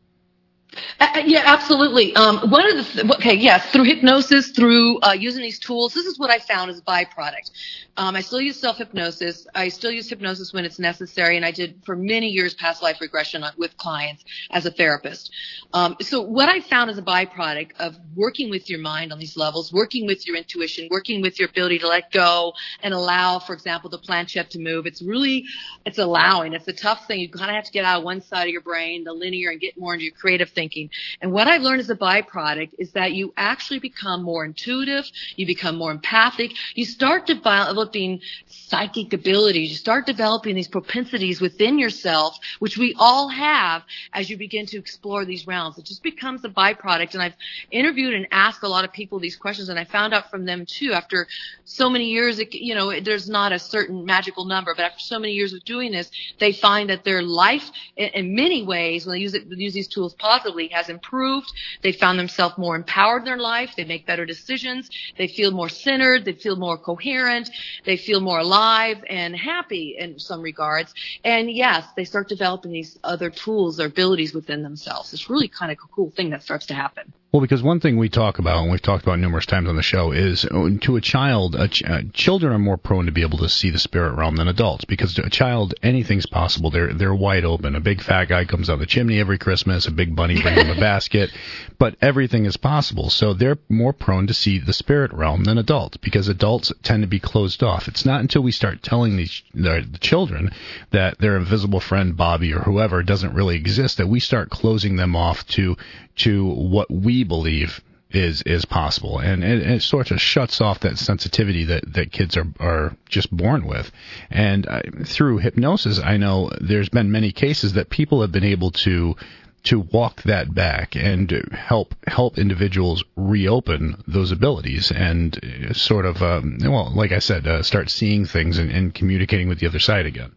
Uh, yeah, absolutely. Um, one of the th- okay, yes, through hypnosis, through uh, using these tools. This is what I found as a byproduct. Um, I still use self-hypnosis. I still use hypnosis when it's necessary, and I did for many years past life regression with clients as a therapist. Um, so what I found as a byproduct of working with your mind on these levels, working with your intuition, working with your ability to let go and allow, for example, the planchette to move. It's really, it's allowing. It's a tough thing. You kind of have to get out of one side of your brain, the linear, and get more into your creative thinking. And what I've learned as a byproduct is that you actually become more intuitive, you become more empathic, you start developing psychic abilities, you start developing these propensities within yourself, which we all have as you begin to explore these realms. It just becomes a byproduct. And I've interviewed and asked a lot of people these questions, and I found out from them too, after so many years, it, you know, there's not a certain magical number, but after so many years of doing this, they find that their life in, in many ways, when they use it, use these tools positively, has improved. They found themselves more empowered in their life. They make better decisions. They feel more centered. They feel more coherent. They feel more alive and happy in some regards. And yes, they start developing these other tools or abilities within themselves. It's really kind of a cool thing that starts to happen. Well, because one thing we talk about, and we've talked about numerous times on the show, is to a child, a ch- uh, children are more prone to be able to see the spirit realm than adults. Because to a child, anything's possible. They're they're wide open. A big fat guy comes down the chimney every Christmas. A big bunny brings them a basket. But everything is possible. So they're more prone to see the spirit realm than adults, because adults tend to be closed off. It's not until we start telling these the, the children that their invisible friend Bobby or whoever doesn't really exist that we start closing them off to to what we believe is is possible, and it, it sort of shuts off that sensitivity that, that kids are, are just born with. And I, through hypnosis, I know there's been many cases that people have been able to to walk that back and help help individuals reopen those abilities and sort of, um, well, like I said, uh, start seeing things and, and communicating with the other side again.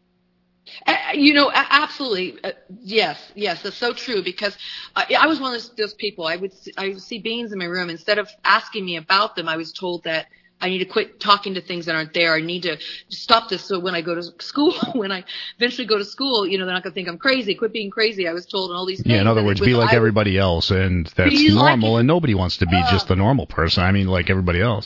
Uh, you know, absolutely. Uh, yes, yes, that's so true, because uh, I was one of those, those people. I would see, I would see beings in my room. Instead of asking me about them, I was told that I need to quit talking to things that aren't there. I need to stop this so when I go to school, when I eventually go to school, you know, they're not going to think I'm crazy. Quit being crazy. I was told and all these things. Yeah, in other words, be like I, everybody else, and that's normal, like, and nobody wants to be uh, just the normal person. I mean, like everybody else.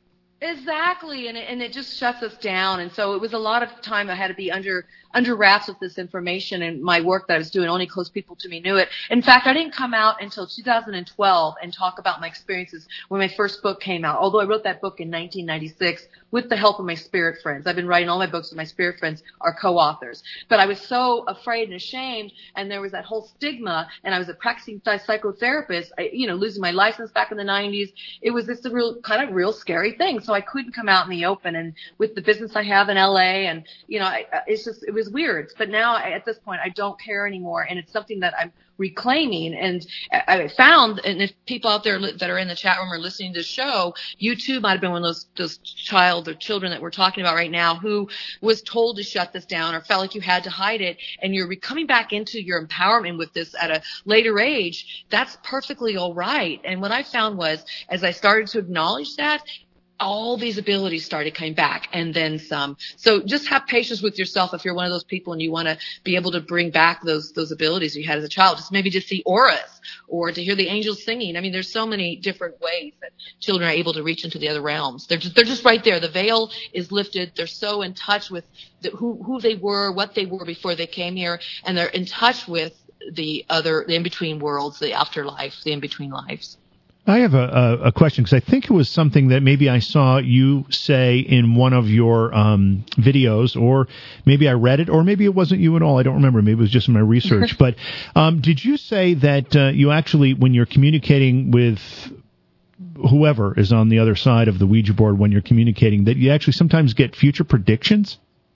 Exactly, and it, and it just shuts us down. And so it was a lot of time I had to be under under wraps with this information, and my work that I was doing, only close people to me knew it. In fact, I didn't come out until two thousand twelve and talk about my experiences when my first book came out, although I wrote that book in nineteen ninety-six with the help of my spirit friends. I've been writing all my books with my spirit friends, are co-authors. But I was so afraid and ashamed, and there was that whole stigma, and I was a practicing psychotherapist, I, you know, losing my license back in the nineties. It was just a real, kind of real scary thing. So I couldn't come out in the open, and with the business I have in L A, and, you know, I, it's just, it was weird. But now I, at this point, I don't care anymore, and it's something that I'm reclaiming. And I found, and if people out there that are in the chat room or listening to the show, you too might have been one of those, those child or children that we're talking about right now who was told to shut this down or felt like you had to hide it, and you're coming back into your empowerment with this at a later age. That's perfectly all right. And what I found was, as I started to acknowledge that, all these abilities started coming back, and then some. So just have patience with yourself if you're one of those people and you want to be able to bring back those those abilities you had as a child. Just maybe to see auras or to hear the angels singing. I mean, there's so many different ways that children are able to reach into the other realms. They're just, they're just right there. The veil is lifted. They're so in touch with the, who who they were, what they were before they came here, and they're in touch with the other, the in-between worlds, the afterlife, the in-between lives. I have a, a, a question, because I think it was something that maybe I saw you say in one of your um, videos, or maybe I read it, or maybe it wasn't you at all. I don't remember. Maybe it was just in my research. But um, did you say that uh, you actually, when you're communicating with whoever is on the other side of the Ouija board when you're communicating, that you actually sometimes get future predictions?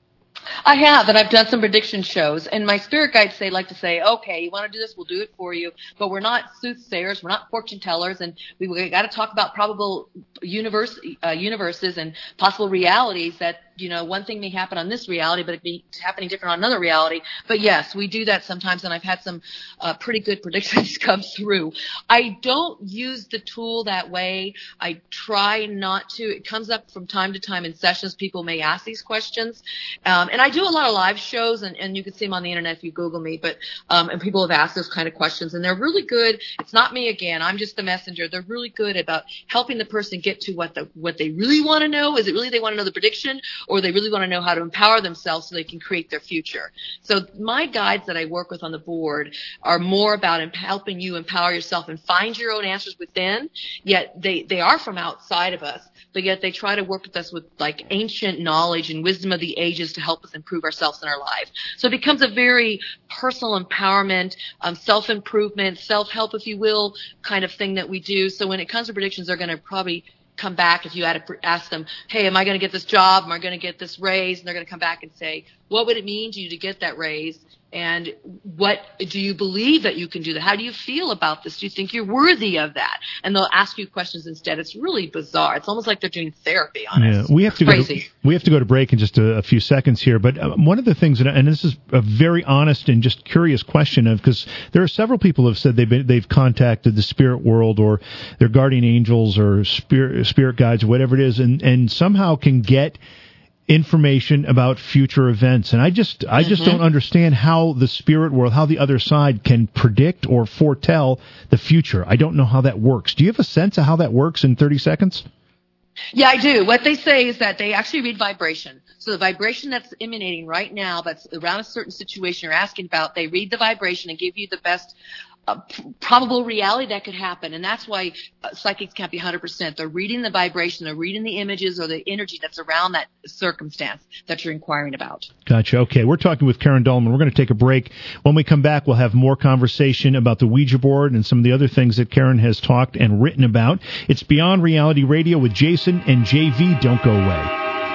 I have, and I've done some prediction shows, and my spirit guides say like to say, okay, you want to do this, we'll do it for you, but we're not soothsayers, we're not fortune tellers, and we, we got to talk about probable universe, uh, universes and possible realities that, you know, one thing may happen on this reality, but it be happening different on another reality. But yes, we do that sometimes, and I've had some uh, pretty good predictions come through. I don't use the tool that way. I try not to. It comes up from time to time in sessions. People may ask these questions. Um, and I do a lot of live shows, and, and you can see them on the internet if you Google me. But um, and people have asked those kind of questions, and they're really good. It's not me again. I'm just the messenger. They're really good about helping the person get to what the what they really want to know. Is it really they want to know the prediction, or they really want to know how to empower themselves so they can create their future? So my guides that I work with on the board are more about emp- helping you empower yourself and find your own answers within, yet they, they are from outside of us, but yet they try to work with us with like ancient knowledge and wisdom of the ages to help us improve ourselves in our life. So it becomes a very personal empowerment, um, self-improvement, self-help, if you will, kind of thing that we do. So when it comes to predictions, they're going to probably come back if you had to ask them, hey, am I going to get this job? Am I going to get this raise? And they're going to come back and say, what would it mean to you to get that raise? And what do you believe that you can do that? How do you feel about this? Do you think you're worthy of that? And they'll ask you questions instead. It's really bizarre. It's almost like they're doing therapy on us. Yeah, we have to Crazy. Go to, we have to go to break in just a, a few seconds here. But uh, one of the things, that, and this is a very honest and just curious question, of because there are several people who have said they've been, they've contacted the spirit world or their guardian angels or spirit spirit guides or whatever it is, and and somehow can get information about future events. And I just I just mm-hmm. don't understand how the spirit world, how the other side can predict or foretell the future. I don't know how that works. Do you have a sense of how that works in thirty seconds? Yeah, I do. What they say is that they actually read vibration. So the vibration that's emanating right now, that's around a certain situation you're asking about, they read the vibration and give you the best Uh, p- probable reality that could happen. And that's why uh, psychics can't be one hundred percent. They're reading the vibration, they're reading the images or the energy that's around that circumstance that you're inquiring about. Gotcha. Okay, we're talking with Karen Dahlman. We're going to take a break. When we come back, we'll have more conversation about the Ouija board and some of the other things that Karen has talked and written about. It's Beyond Reality Radio with Jason and J V. Don't go away.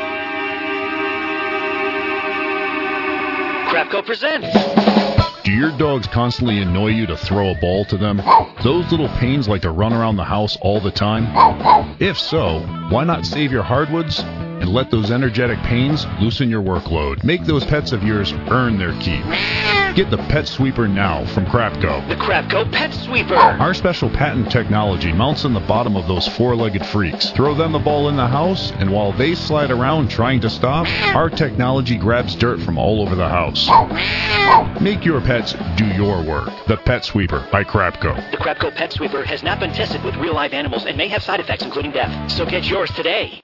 Crapco presents. Do your dogs constantly annoy you to throw a ball to them? Those little pains like to run around the house all the time? If so, why not save your hardwoods and let those energetic pains loosen your workload? Make those pets of yours earn their keep. Get the Pet Sweeper now from Crapco. The Crapco Pet Sweeper. Our special patent technology mounts on the bottom of those four-legged freaks. Throw them the ball in the house, and while they slide around trying to stop, our technology grabs dirt from all over the house. Make your pets do your work. The Pet Sweeper by Crapco. The Crapco Pet Sweeper has not been tested with real live animals and may have side effects, including death. So get yours today.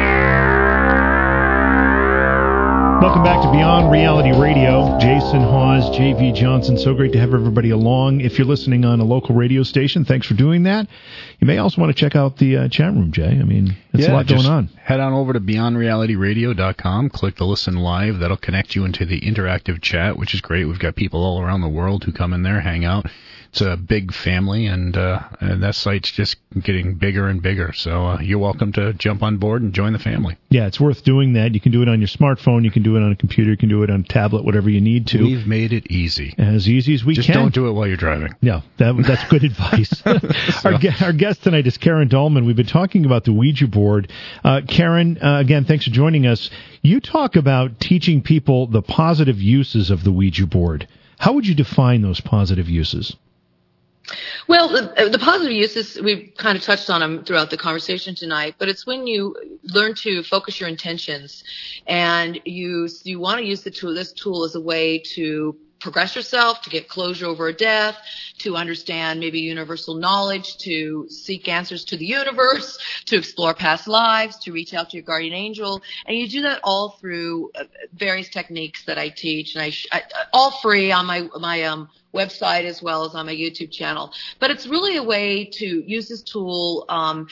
Welcome back to Beyond Reality Radio. Jason Hawes, J V. Johnson. So great to have everybody along. If you're listening on a local radio station, thanks for doing that. You may also want to check out the uh, chat room, Jay. I mean, there's yeah, a lot going on. Head on over to beyond reality radio dot com. Click the Listen Live. That'll connect you into the interactive chat, which is great. We've got people all around the world who come in there, hang out. It's a big family, and, uh, and that site's just getting bigger and bigger. So uh, you're welcome to jump on board and join the family. Yeah, it's worth doing that. You can do it on your smartphone. You can do it on a computer. You can do it on a tablet, whatever you need to. We've made it easy. As easy as we just can. Just don't do it while you're driving. No, that, that's good advice. so. our, our guest tonight is Karen Dahlman. We've been talking about the Ouija board. Uh, Karen, uh, again, thanks for joining us. You talk about teaching people the positive uses of the Ouija board. How would you define those positive uses? Well, the, the positive uses, we've kind of touched on them throughout the conversation tonight, but it's when you learn to focus your intentions and you you want to use the tool, this tool as a way to progress yourself, to get closure over a death, to understand maybe universal knowledge, to seek answers to the universe, to explore past lives, to reach out to your guardian angel. And you do that all through various techniques that I teach, and I, I all free on my my um website as well as on my YouTube channel. But it's really a way to use this tool um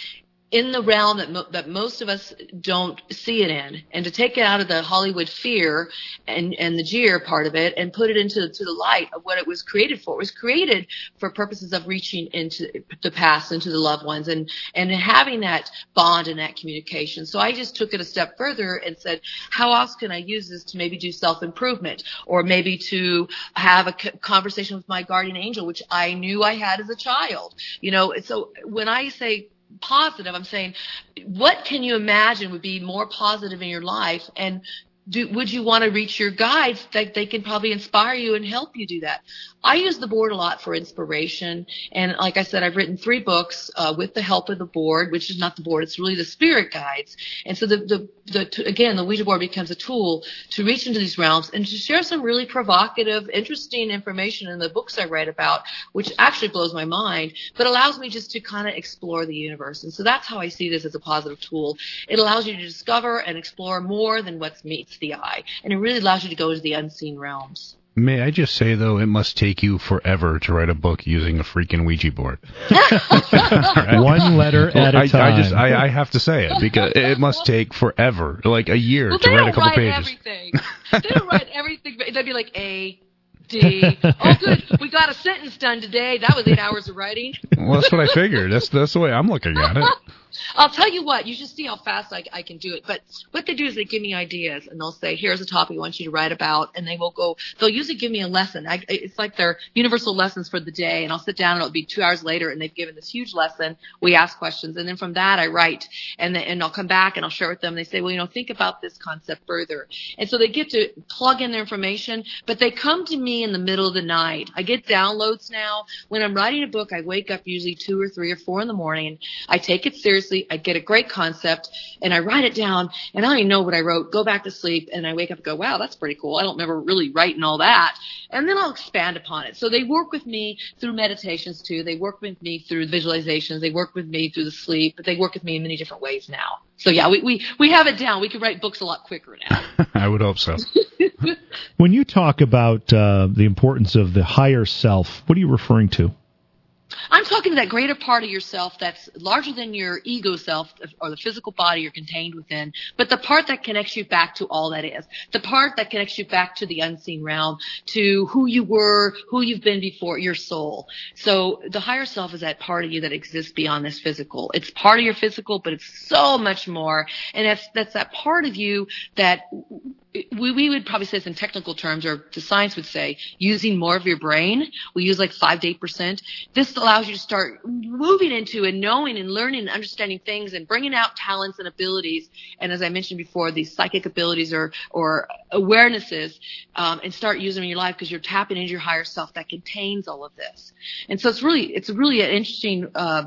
in the realm that mo- that most of us don't see it in, and to take it out of the Hollywood fear and, and the jeer part of it and put it into to the light of what it was created for. It was created for purposes of reaching into the past, into the loved ones, and, and having that bond and that communication. So I just took it a step further and said, how else can I use this to maybe do self-improvement, or maybe to have a c- conversation with my guardian angel, which I knew I had as a child. You know, so when I say positive, I'm saying, what can you imagine would be more positive in your life? And do, would you want to reach your guides that they can probably inspire you and help you do that? I use the board a lot for inspiration. And like I said, I've written three books uh, with the help of the board, which is not the board. It's really the spirit guides. And so the, the, the, again, the Ouija board becomes a tool to reach into these realms and to share some really provocative, interesting information in the books I write about, which actually blows my mind, but allows me just to kind of explore the universe. And so that's how I see this as a positive tool. It allows you to discover and explore more than what meets the eye. And it really allows you to go to the unseen realms. May I just say, though, it must take you forever to write a book using a freaking Ouija board. Right? One letter at a I, time. I just, I, I have to say it, because it must take forever, like a year well, to write a couple write pages. Everything. They don't write everything. They'd be like, A, D. Oh, good. We got a sentence done today. That was eight hours of writing. Well, that's what I figured. That's, that's the way I'm looking at it. I'll tell you what, you should see how fast I, I can do it. But what they do is they give me ideas, and they'll say, here's a topic I want you to write about, and they will go, they'll usually give me a lesson. I, it's like their universal lessons for the day, and I'll sit down, and it'll be two hours later, and they've given this huge lesson. We ask questions, and then from that I write, and then, and I'll come back, and I'll share with them. They say, well, you know, think about this concept further. And so they get to plug in their information, but they come to me in the middle of the night. I get downloads now. When I'm writing a book, I wake up usually two or three or four in the morning. I take it seriously. I get a great concept, and I write it down, and I don't even know what I wrote, go back to sleep, and I wake up and go, wow, that's pretty cool. I don't remember really writing all that. And then I'll expand upon it. So they work with me through meditations, too. They work with me through visualizations. They work with me through the sleep, but they work with me in many different ways now. So, yeah, we, we, we have it down. We can write books a lot quicker now. I would hope so. When you talk about uh, the importance of the higher self, what are you referring to? I'm talking to that greater part of yourself that's larger than your ego self or the physical body you're contained within, but the part that connects you back to all that is, the part that connects you back to the unseen realm, to who you were, who you've been before, your soul. So the higher self is that part of you that exists beyond this physical. It's part of your physical, but it's so much more. And that's, that's that part of you that we, we would probably say this in technical terms, or the science would say, using more of your brain. We use like five to eight percent. This allows you to start moving into and knowing and learning and understanding things and bringing out talents and abilities. And as I mentioned before, these psychic abilities or, or awarenesses, um, and start using them in your life because you're tapping into your higher self that contains all of this. And so it's really, it's really an interesting, uh,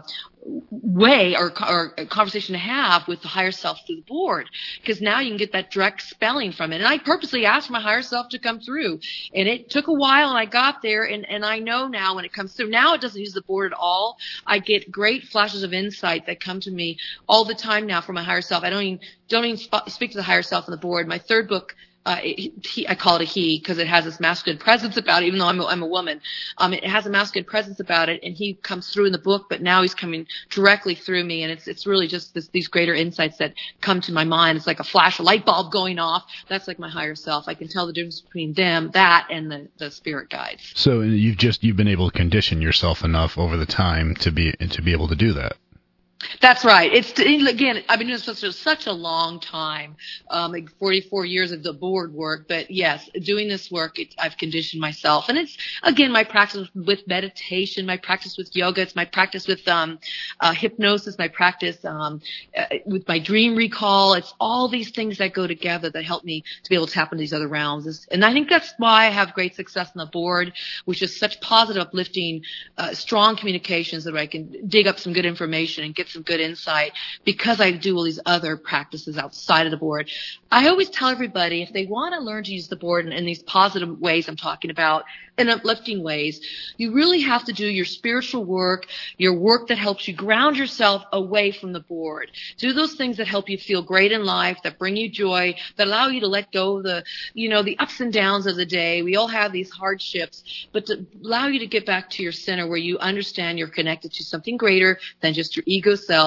way or, or a conversation to have with the higher self through the board, because now you can get that direct spelling from it. And I purposely asked my higher self to come through, and it took a while, and I got there, and, and I know now when it comes through. Now it doesn't use the board at all. I get great flashes of insight that come to me all the time now from my higher self. I don't even don't even sp- speak to the higher self on the board. My third book, Uh, he, I call it a he because it has this masculine presence about it, even though I'm a, I'm a woman. Um, it has a masculine presence about it, and he comes through in the book, but now he's coming directly through me, and it's it's really just this, these greater insights that come to my mind. It's like a flash, a light bulb going off. That's like my higher self. I can tell the difference between them, that, and the, the spirit guides. So you've just you've been able to condition yourself enough over the time to be to be able to do that. That's right. It's again, I've been doing this for such a long time, um, like forty-four years of the board work. But yes, doing this work, it, I've conditioned myself, and it's again my practice with meditation, my practice with yoga, it's my practice with um, uh, hypnosis, my practice um, uh, with my dream recall. It's all these things that go together that help me to be able to tap into these other realms. It's, and I think that's why I have great success on the board, which is such positive, uplifting, uh, strong communications that I can dig up some good information and get some good insight, because I do all these other practices outside of the board. I always tell everybody, if they want to learn to use the board in, in these positive ways I'm talking about, in uplifting ways, you really have to do your spiritual work, your work that helps you ground yourself away from the board. Do those things that help you feel great in life, that bring you joy, that allow you to let go of the, you know, the ups and downs of the day. We all have these hardships, but to allow you to get back to your center where you understand you're connected to something greater than just your ego self,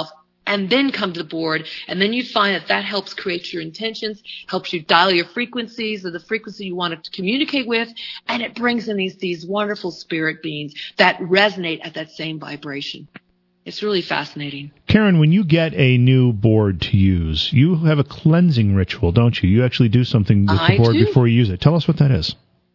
and then come to the board, and then you find that that helps create your intentions, helps you dial your frequencies of the frequency you want to communicate with, and it brings in these these wonderful spirit beings that resonate at that same vibration. It's really fascinating. Karen, when you get a new board to use, you have a cleansing ritual, don't you? You actually do something with I the board do. before you use it. Tell us what that is.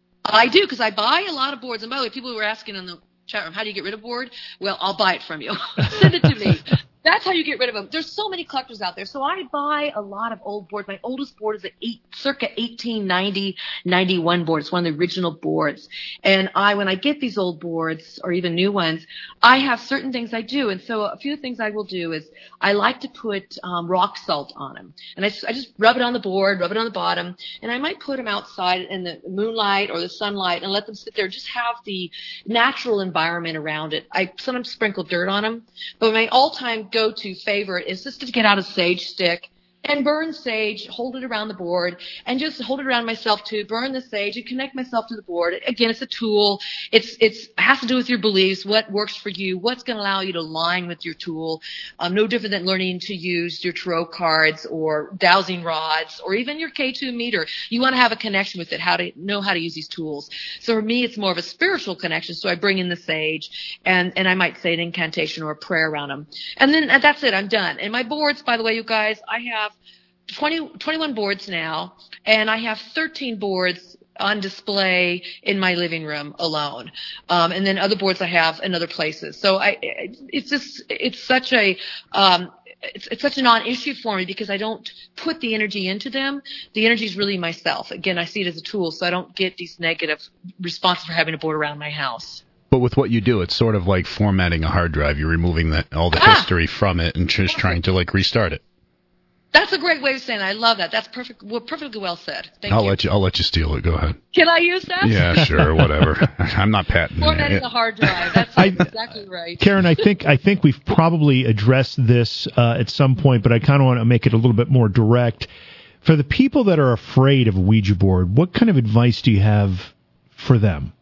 I do, because I buy a lot of boards. And by the way, people were asking in the chat room, how do you get rid of board? Well, I'll buy it from you. Send it to me. That's how you get rid of them. There's so many collectors out there. So I buy a lot of old boards. My oldest board is a eight, circa eighteen ninety, ninety-one board. It's one of the original boards. And I, when I get these old boards or even new ones, I have certain things I do. And so a few things I will do is I like to put um, rock salt on them. And I just, I just rub it on the board, rub it on the bottom, and I might put them outside in the moonlight or the sunlight and let them sit there. Just have the natural environment around it. I sometimes sprinkle dirt on them. But my all-time go-to favorite is just to get out a sage stick and burn sage, hold it around the board, and just hold it around myself too, burn the sage and connect myself to the board. Again, it's a tool. It's, it's, has to do with your beliefs, what works for you, what's going to allow you to align with your tool. Um, no different than learning to use your tarot cards or dowsing rods or even your K two meter. You want to have a connection with it, how to know how to use these tools. So for me, it's more of a spiritual connection. So I bring in the sage and, and I might say an incantation or a prayer around them. And then that's it. I'm done. And my boards, by the way, you guys, I have twenty, twenty-one boards now, and I have thirteen boards on display in my living room alone. Um, and then other boards I have in other places. So I, it's just, it's such a, um, it's, it's such a non-issue for me because I don't put the energy into them. The energy is really myself. Again, I see it as a tool, so I don't get these negative responses for having a board around my house. But with what you do, it's sort of like formatting a hard drive. You're removing the, all the Ah! history from it and just trying to like restart it. That's a great way of saying it. I love that. That's perfect. Well, perfectly well said. Thank I'll you. let you. I'll let you steal it. Go ahead. Can I use that? Yeah, sure, whatever. I'm not patenting Formatting it. the hard drive. That's I- exactly right. Karen, I think I think we've probably addressed this uh, at some point, but I kind of want to make it a little bit more direct. For the people that are afraid of a Ouija board, what kind of advice do you have for them?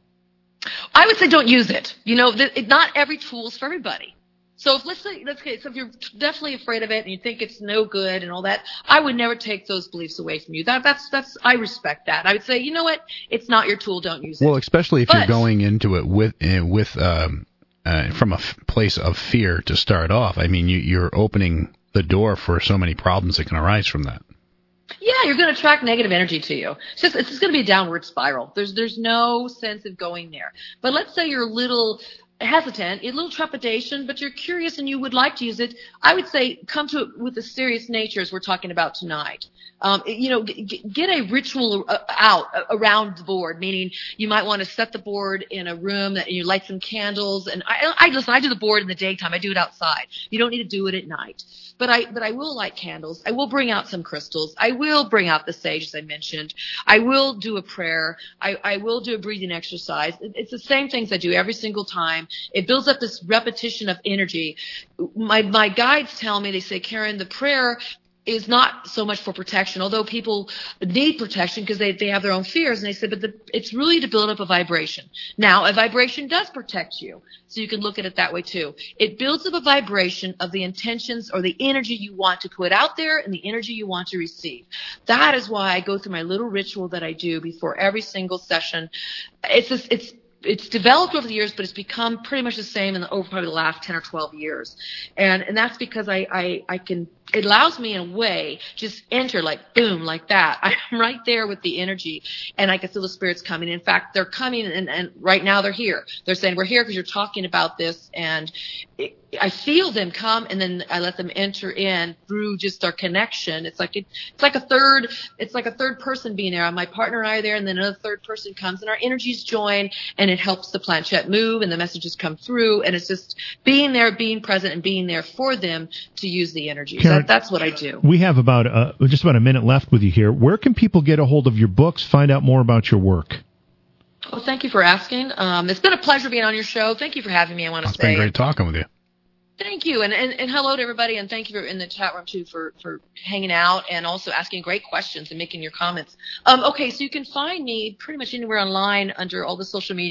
I would say don't use it. You know, th- it, not every tool is for everybody. So if let's say, let's say, so if you're definitely afraid of it and you think it's no good and all that, I would never take those beliefs away from you. That, that's, that's, I respect that. I would say, you know what? It's not your tool. Don't use it. Well, especially if But- you're going into it with uh, with um, uh, from a f- place of fear to start off. I mean, you, you're opening the door for so many problems that can arise from that. Yeah, you're going to attract negative energy to you. It's just, it's just going to be a downward spiral. There's, there's no sense of going there. But let's say you're a little hesitant, a little trepidation, but you're curious and you would like to use it. I would say come to it with the serious nature as we're talking about tonight. Um, you know, g- get a ritual uh, out uh, around the board, meaning you might want to set the board in a room that you light some candles. And I, I listen, I do the board in the daytime. I do it outside. You don't need to do it at night. But I, but I will light candles. I will bring out some crystals. I will bring out the sage, as I mentioned. I will do a prayer. I, I will do a breathing exercise. It, it's the same things I do every single time. It builds up this repetition of energy. My, my guides tell me, they say, Karen, the prayer is not so much for protection, although people need protection because they, they have their own fears. And they said, but the, it's really to build up a vibration. Now, a vibration does protect you, so you can look at it that way too. It builds up a vibration of the intentions or the energy you want to put out there and the energy you want to receive. That is why I go through my little ritual that I do before every single session. It's just, it's It's developed over the years, but it's become pretty much the same in the, over probably the last ten or twelve years. And, and that's because I, I, I can, it allows me in a way just enter like boom, like that. I'm right there with the energy and I can feel the spirits coming. In fact, they're coming and, and right now they're here. They're saying, we're here because you're talking about this. And it, I feel them come and then I let them enter in through just our connection. It's like, it, it's like a third, it's like a third person being there. My partner and I are there and then another third person comes and our energies join and it helps the planchette move and the messages come through. And it's just being there, being present and being there for them to use the energy. Karen, so that, that's what I do. We have about uh, just about a minute left with you here. Where can people get a hold of your books, find out more about your work? Well, thank you for asking. Um, it's been a pleasure being on your show. Thank you for having me. I want to It's say been great talking with you. Thank you, and, and and hello to everybody, and thank you for in the chat room too for for hanging out and also asking great questions and making your comments. Um, okay, so you can find me pretty much anywhere online under all the social media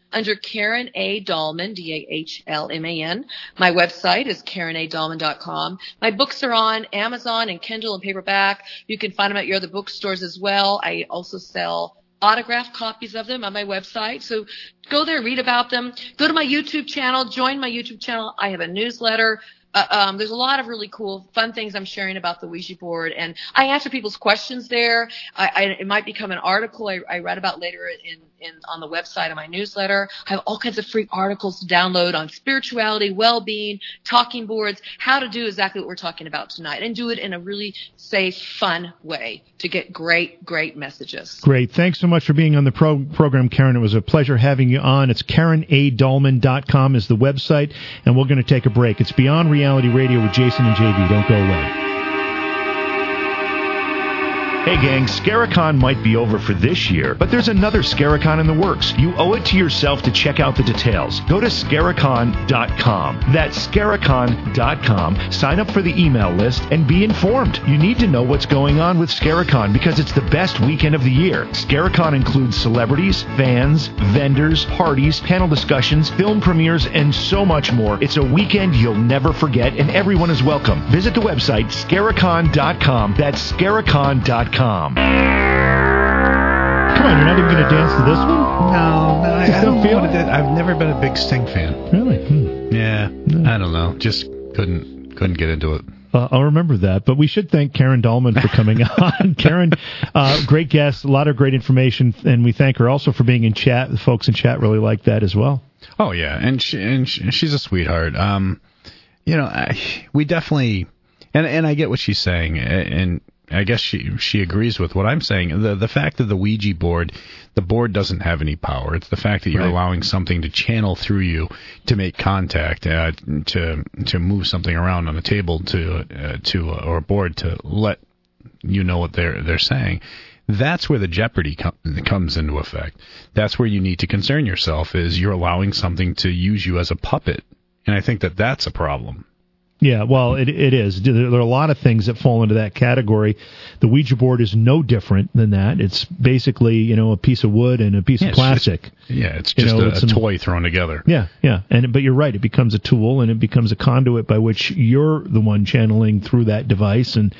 under Karen A. Dahlman, D A H L M A N. My website is karen a dahlman dot com. My books are on Amazon and Kindle and paperback. You can find them at your other bookstores as well. I also sell autographed copies of them on my website. So go there, read about them. Go to my YouTube channel, join my YouTube channel. I have a newsletter. Uh, um, there's a lot of really cool, fun things I'm sharing about the Ouija board, and I answer people's questions there. I, I, it might become an article I, I read about later in, in on the website of my newsletter. I have all kinds of free articles to download on spirituality, well-being, talking boards, how to do exactly what we're talking about tonight, and do it in a really safe, fun way to get great, great messages. Great. Thanks so much for being on the pro- program, Karen. It was a pleasure having you on. It's karen a dahlman dot com is the website, and we're going to take a break. It's Beyond Reality Radio with Jason and J V. Don't go away. Hey gang, Scaricon might be over for this year, but there's another Scaricon in the works. You owe it to yourself to check out the details. Go to Scaricon dot com. That's Scaricon dot com. Sign up for the email list and be informed. You need to know what's going on with Scaricon because it's the best weekend of the year. Scaricon includes celebrities, fans, vendors, parties, panel discussions, film premieres, and so much more. It's a weekend you'll never forget, and everyone is welcome. Visit the website, Scaricon dot com. That's Scaricon dot com. Come on, you're not even going to dance to this one? No, no, I, I don't feel feel it. I've never been a big Sting fan. Really? Hmm. Yeah, no. I don't know. Just couldn't couldn't get into it. Uh, I'll remember that. But we should thank Karen Dahlman for coming on. Karen, uh, great guest, a lot of great information, and we thank her also for being in chat. The folks in chat really like that as well. Oh yeah, and she, and she, she's a sweetheart. Um, you know, I, we definitely, and and I get what she's saying, and I guess she she agrees with what I'm saying. The the fact that the Ouija board, the board doesn't have any power. It's the fact that you're right. allowing something to channel through you to make contact, uh, to to move something around on a table to uh, to uh, or a board to let you know what they're they're saying. That's where the jeopardy com- comes into effect. That's where you need to concern yourself. Is you're allowing something to use you as a puppet, and I think that that's a problem. Yeah, well, it it is. There are a lot of things that fall into that category. The Ouija board is no different than that. It's basically, you know, a piece of wood and a piece yeah, of plastic. Just, yeah, it's just you know, a, it's a toy some, thrown together. Yeah, yeah. And but you're right. It becomes a tool, and it becomes a conduit by which you're the one channeling through that device. And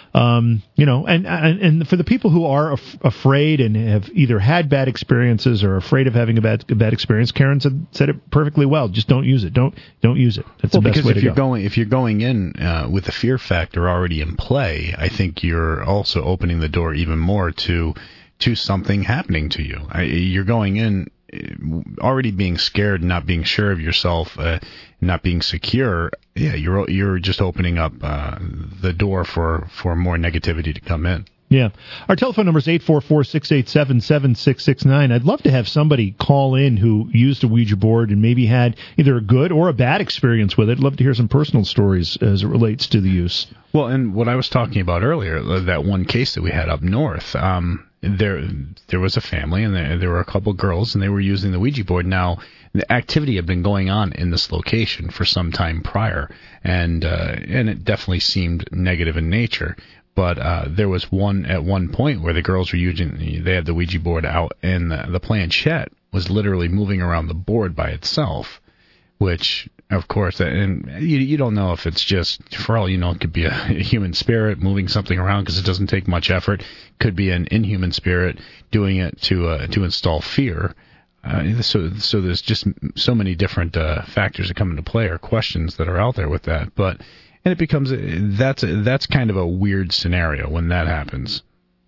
Um, you know, and, and and for the people who are af- afraid and have either had bad experiences or afraid of having a bad a bad experience, Karen said, said it perfectly well. Just don't use it. Don't don't use it. That's well, the best because way if to you're go. going if you're going in uh, with the fear factor already in play, I think you're also opening the door even more to to something happening to you. I, you're going in already being scared, not being sure of yourself, uh, not being secure. Yeah, you're you're just opening up uh, the door for, for more negativity to come in. Yeah. Our telephone number is eight four four, six eight seven, seven six six nine. I'd love to have somebody call in who used a Ouija board and maybe had either a good or a bad experience with it. I'd love to hear some personal stories as it relates to the use. Well, and what I was talking about earlier, that one case that we had up north, um, there there was a family and there, there were a couple girls and they were using the Ouija board. Now, the activity had been going on in this location for some time prior, and uh, and it definitely seemed negative in nature. But uh, there was one at one point where the girls were using, they had the Ouija board out, and the, the planchette was literally moving around the board by itself, which, of course, and you, you don't know if it's just, for all you know, it could be a human spirit moving something around because it doesn't take much effort. Could be an inhuman spirit doing it to uh, to install fear. Uh, so, so there's just so many different uh, factors that come into play, or questions that are out there with that. But and it becomes that's that's kind of a weird scenario when that happens.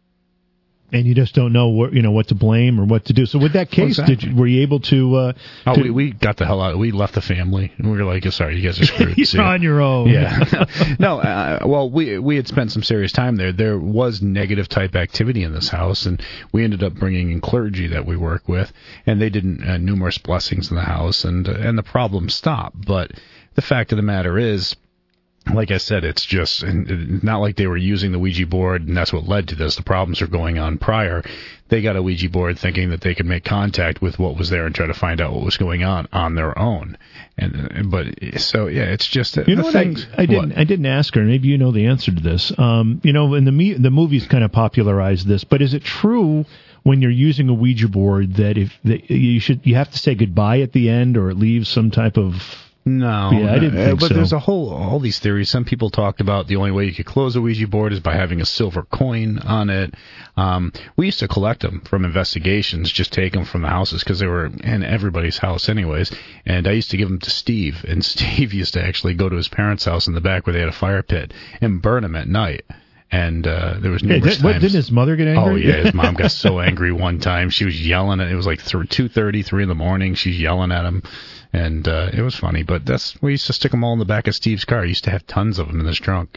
And you just don't know what you know what to blame or what to do. So with that case, exactly. did you, were you able to? Uh, oh, to we, we got the hell out. We left the family, and we were like, oh, "Sorry, you guys are screwed." You're on your own. Yeah. no, uh, well, we we had spent some serious time there. There was negative type activity in this house, and we ended up bringing in clergy that we work with, and they did uh, numerous blessings in the house, and uh, and the problem stopped. But the fact of the matter is, like I said, it's just not like they were using the Ouija board, and that's what led to this. The problems are going on prior. They got a Ouija board thinking that they could make contact with what was there and try to find out what was going on on their own. And but so yeah, it's just you know what I, I didn't what? I didn't ask her. Maybe you know the answer to this. Um, you know, in the me, the movies kind of popularized this, but is it true when you're using a Ouija board that if that you should you have to say goodbye at the end, or it leaves some type of No, yeah, I didn't uh, think but so. there's a whole all these theories. Some people talked about the only way you could close a Ouija board is by having a silver coin on it. Um, we used to collect them from investigations, just take them from the houses because they were in everybody's house anyways. And I used to give them to Steve, and Steve used to actually go to his parents' house in the back where they had a fire pit and burn them at night. And uh, there was Hey, numerous did, what, times. didn't his mother get angry? Oh yeah, his mom got so angry one time. She was yelling at. It was like two thirty, three in the morning. She's yelling at him, and uh, it was funny. But that's we used to stick them all in the back of Steve's car. He used to have tons of them in his trunk.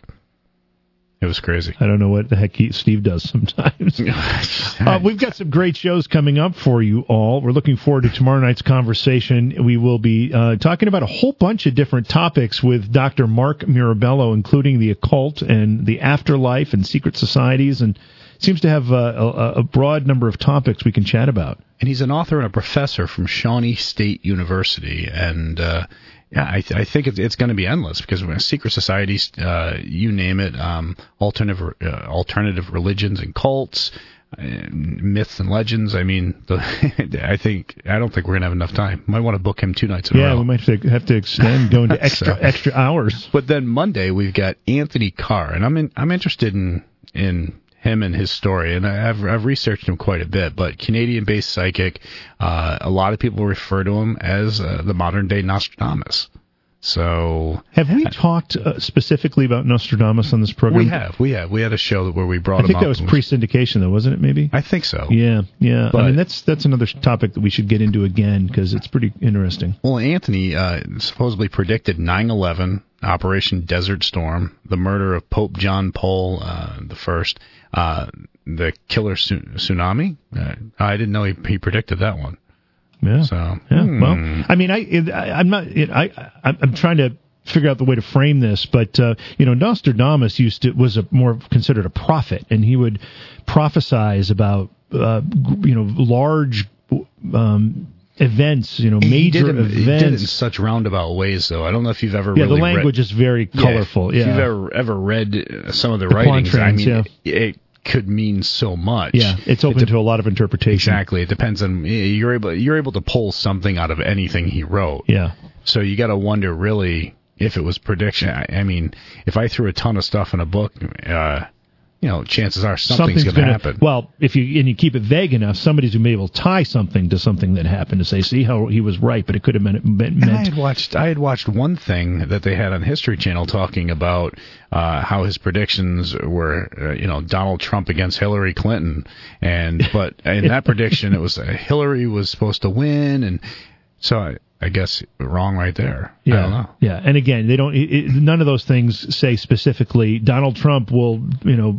It was crazy. I don't know what the heck he, Steve does sometimes. uh, we've got some great shows coming up for you all. We're looking forward to tomorrow night's conversation. We will be uh, talking about a whole bunch of different topics with Doctor Mark Mirabello, including the occult and the afterlife and secret societies, and seems to have uh, a, a broad number of topics we can chat about. And he's an author and a professor from Shawnee State University, and uh, yeah, I, th- I think it's, it's going to be endless because we're secret societies, uh, you name it, um, alternative uh, alternative religions and cults, and myths and legends. I mean, the, I think I don't think we're going to have enough time. Might want to book him two nights in Yeah, a row. we might have to, have to extend, go into extra So- extra hours. But then Monday we've got Anthony Carr, and I'm in, I'm interested in in him and his story, and I've I've researched him quite a bit. But Canadian-based psychic, uh, a lot of people refer to him as uh, the modern-day Nostradamus. So Have we talked uh, specifically about Nostradamus on this program? we have, we have, we had a show where we brought I think him up. that was pre-syndication, though, wasn't it? Maybe. I think so. Yeah, yeah. But- I mean, that's that's another topic that we should get into again because it's pretty interesting. Well, Anthony uh, supposedly predicted nine eleven, Operation Desert Storm, the murder of Pope John Paul uh, the First, uh, the killer su- tsunami. Uh, I didn't know he, he predicted that one. Yeah. So Yeah. hmm. Well, I mean, I, it, I I'm not. It, I, I I'm trying to figure out the way to frame this, but uh, you know, Nostradamus used to was a more considered a prophet, and he would prophesize about uh, you know large um, events, you know, He major did, it, he did it in events. such roundabout ways, though. I don't know if you've ever Yeah, really the language read, is very Yeah, colorful. If Yeah. you've ever ever read uh, some of the, The writings, I quatrains, mean, yeah. it, it could mean so much. Yeah, it's open It de- to a lot of interpretation. Exactly. It depends on you're able you're able to pull something out of anything he wrote. Yeah. So you got to wonder really if it was prediction. I, I mean, if I threw a ton of stuff in a book, uh, you know, chances are something's, going to gonna- happen. Well, if you and you keep it vague enough, somebody's going to be able to tie something to something that happened to say, see how he was right, but it could have meant, meant, And I meant had watched I had watched one thing that they had on History Channel talking about uh, how his predictions were, uh, you know, Donald Trump against Hillary Clinton, and but in that prediction it was uh, Hillary was supposed to win, and so I, I guess wrong right there. I don't Yeah, know. yeah, and again, they don't. It, it- none of those things say specifically Donald Trump will, you know,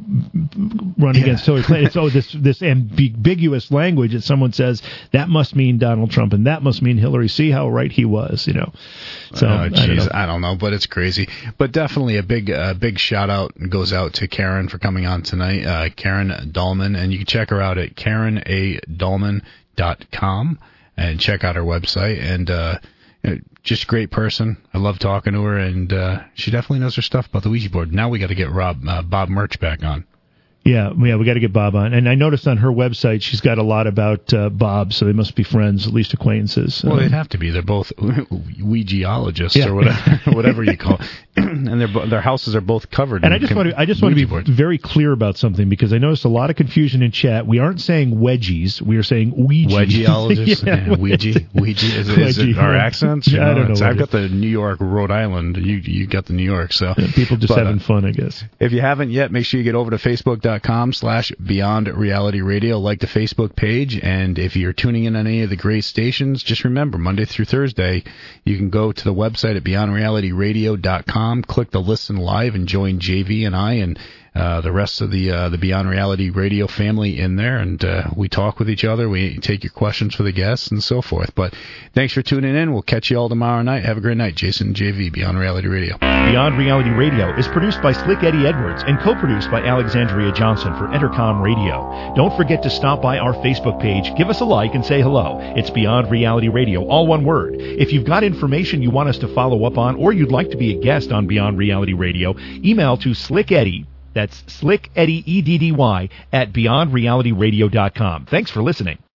run against Hillary Clinton. It's oh, this this ambiguous language that someone says that must mean Donald Trump and that must mean Hillary. See how right he was, you know. So oh, I don't geez, know. I don't know, but it's crazy. But definitely a big, uh, big shout out goes out to Karen for coming on tonight. Uh, Karen Dahlman, and you can check her out at karen a dahlman dot com and check out her website. And uh, you know, just a great person. I love talking to her, and uh, she definitely knows her stuff about the Ouija board. Now we got to get Rob uh, Bob Murch back on. Yeah, yeah, we got to get Bob on. And I noticed on her website she's got a lot about uh, Bob, so they must be friends, at least acquaintances. Well, Um, they'd have to be. They're both Ouijaologists Yeah. or whatever, whatever you call it. And their their houses are both covered. And in I just com- want to I just want to Ouija be boards. very clear about something because I noticed a lot of confusion in chat. We aren't saying wedgies, we are saying Ouija. Wedgeologists? yeah, yeah, Ouija? Ouija? Is, it, is it Wedgie. our accents? You Yeah, I don't know it's- what I've it got the New York, Rhode Island. You you got the New York. So Yeah, people just But, having uh, fun, I guess. If you haven't yet, make sure you get over to facebook.com slash Beyond Reality Radio. Like the Facebook page. And if you're tuning in on any of the great stations, just remember, Monday through Thursday, you can go to the website at beyond reality radio dot com, click the Listen Live, and join J V and I and uh, the rest of the uh, the Beyond Reality Radio family in there, and uh, we talk with each other. We take your questions for the guests and so forth. But thanks for tuning in. We'll catch you all tomorrow night. Have a great night. Jason and J V, Beyond Reality Radio. Beyond Reality Radio is produced by Slick Eddie Edwards and co-produced by Alexandria Johnson for Entercom Radio. Don't forget to stop by our Facebook page, give us a like, and say hello. It's Beyond Reality Radio, all one word. If you've got information you want us to follow up on, or you'd like to be a guest on Beyond Reality Radio, email to slickeddie That's Slick Eddie, E D D Y, at beyond reality radio dot com. Thanks for listening.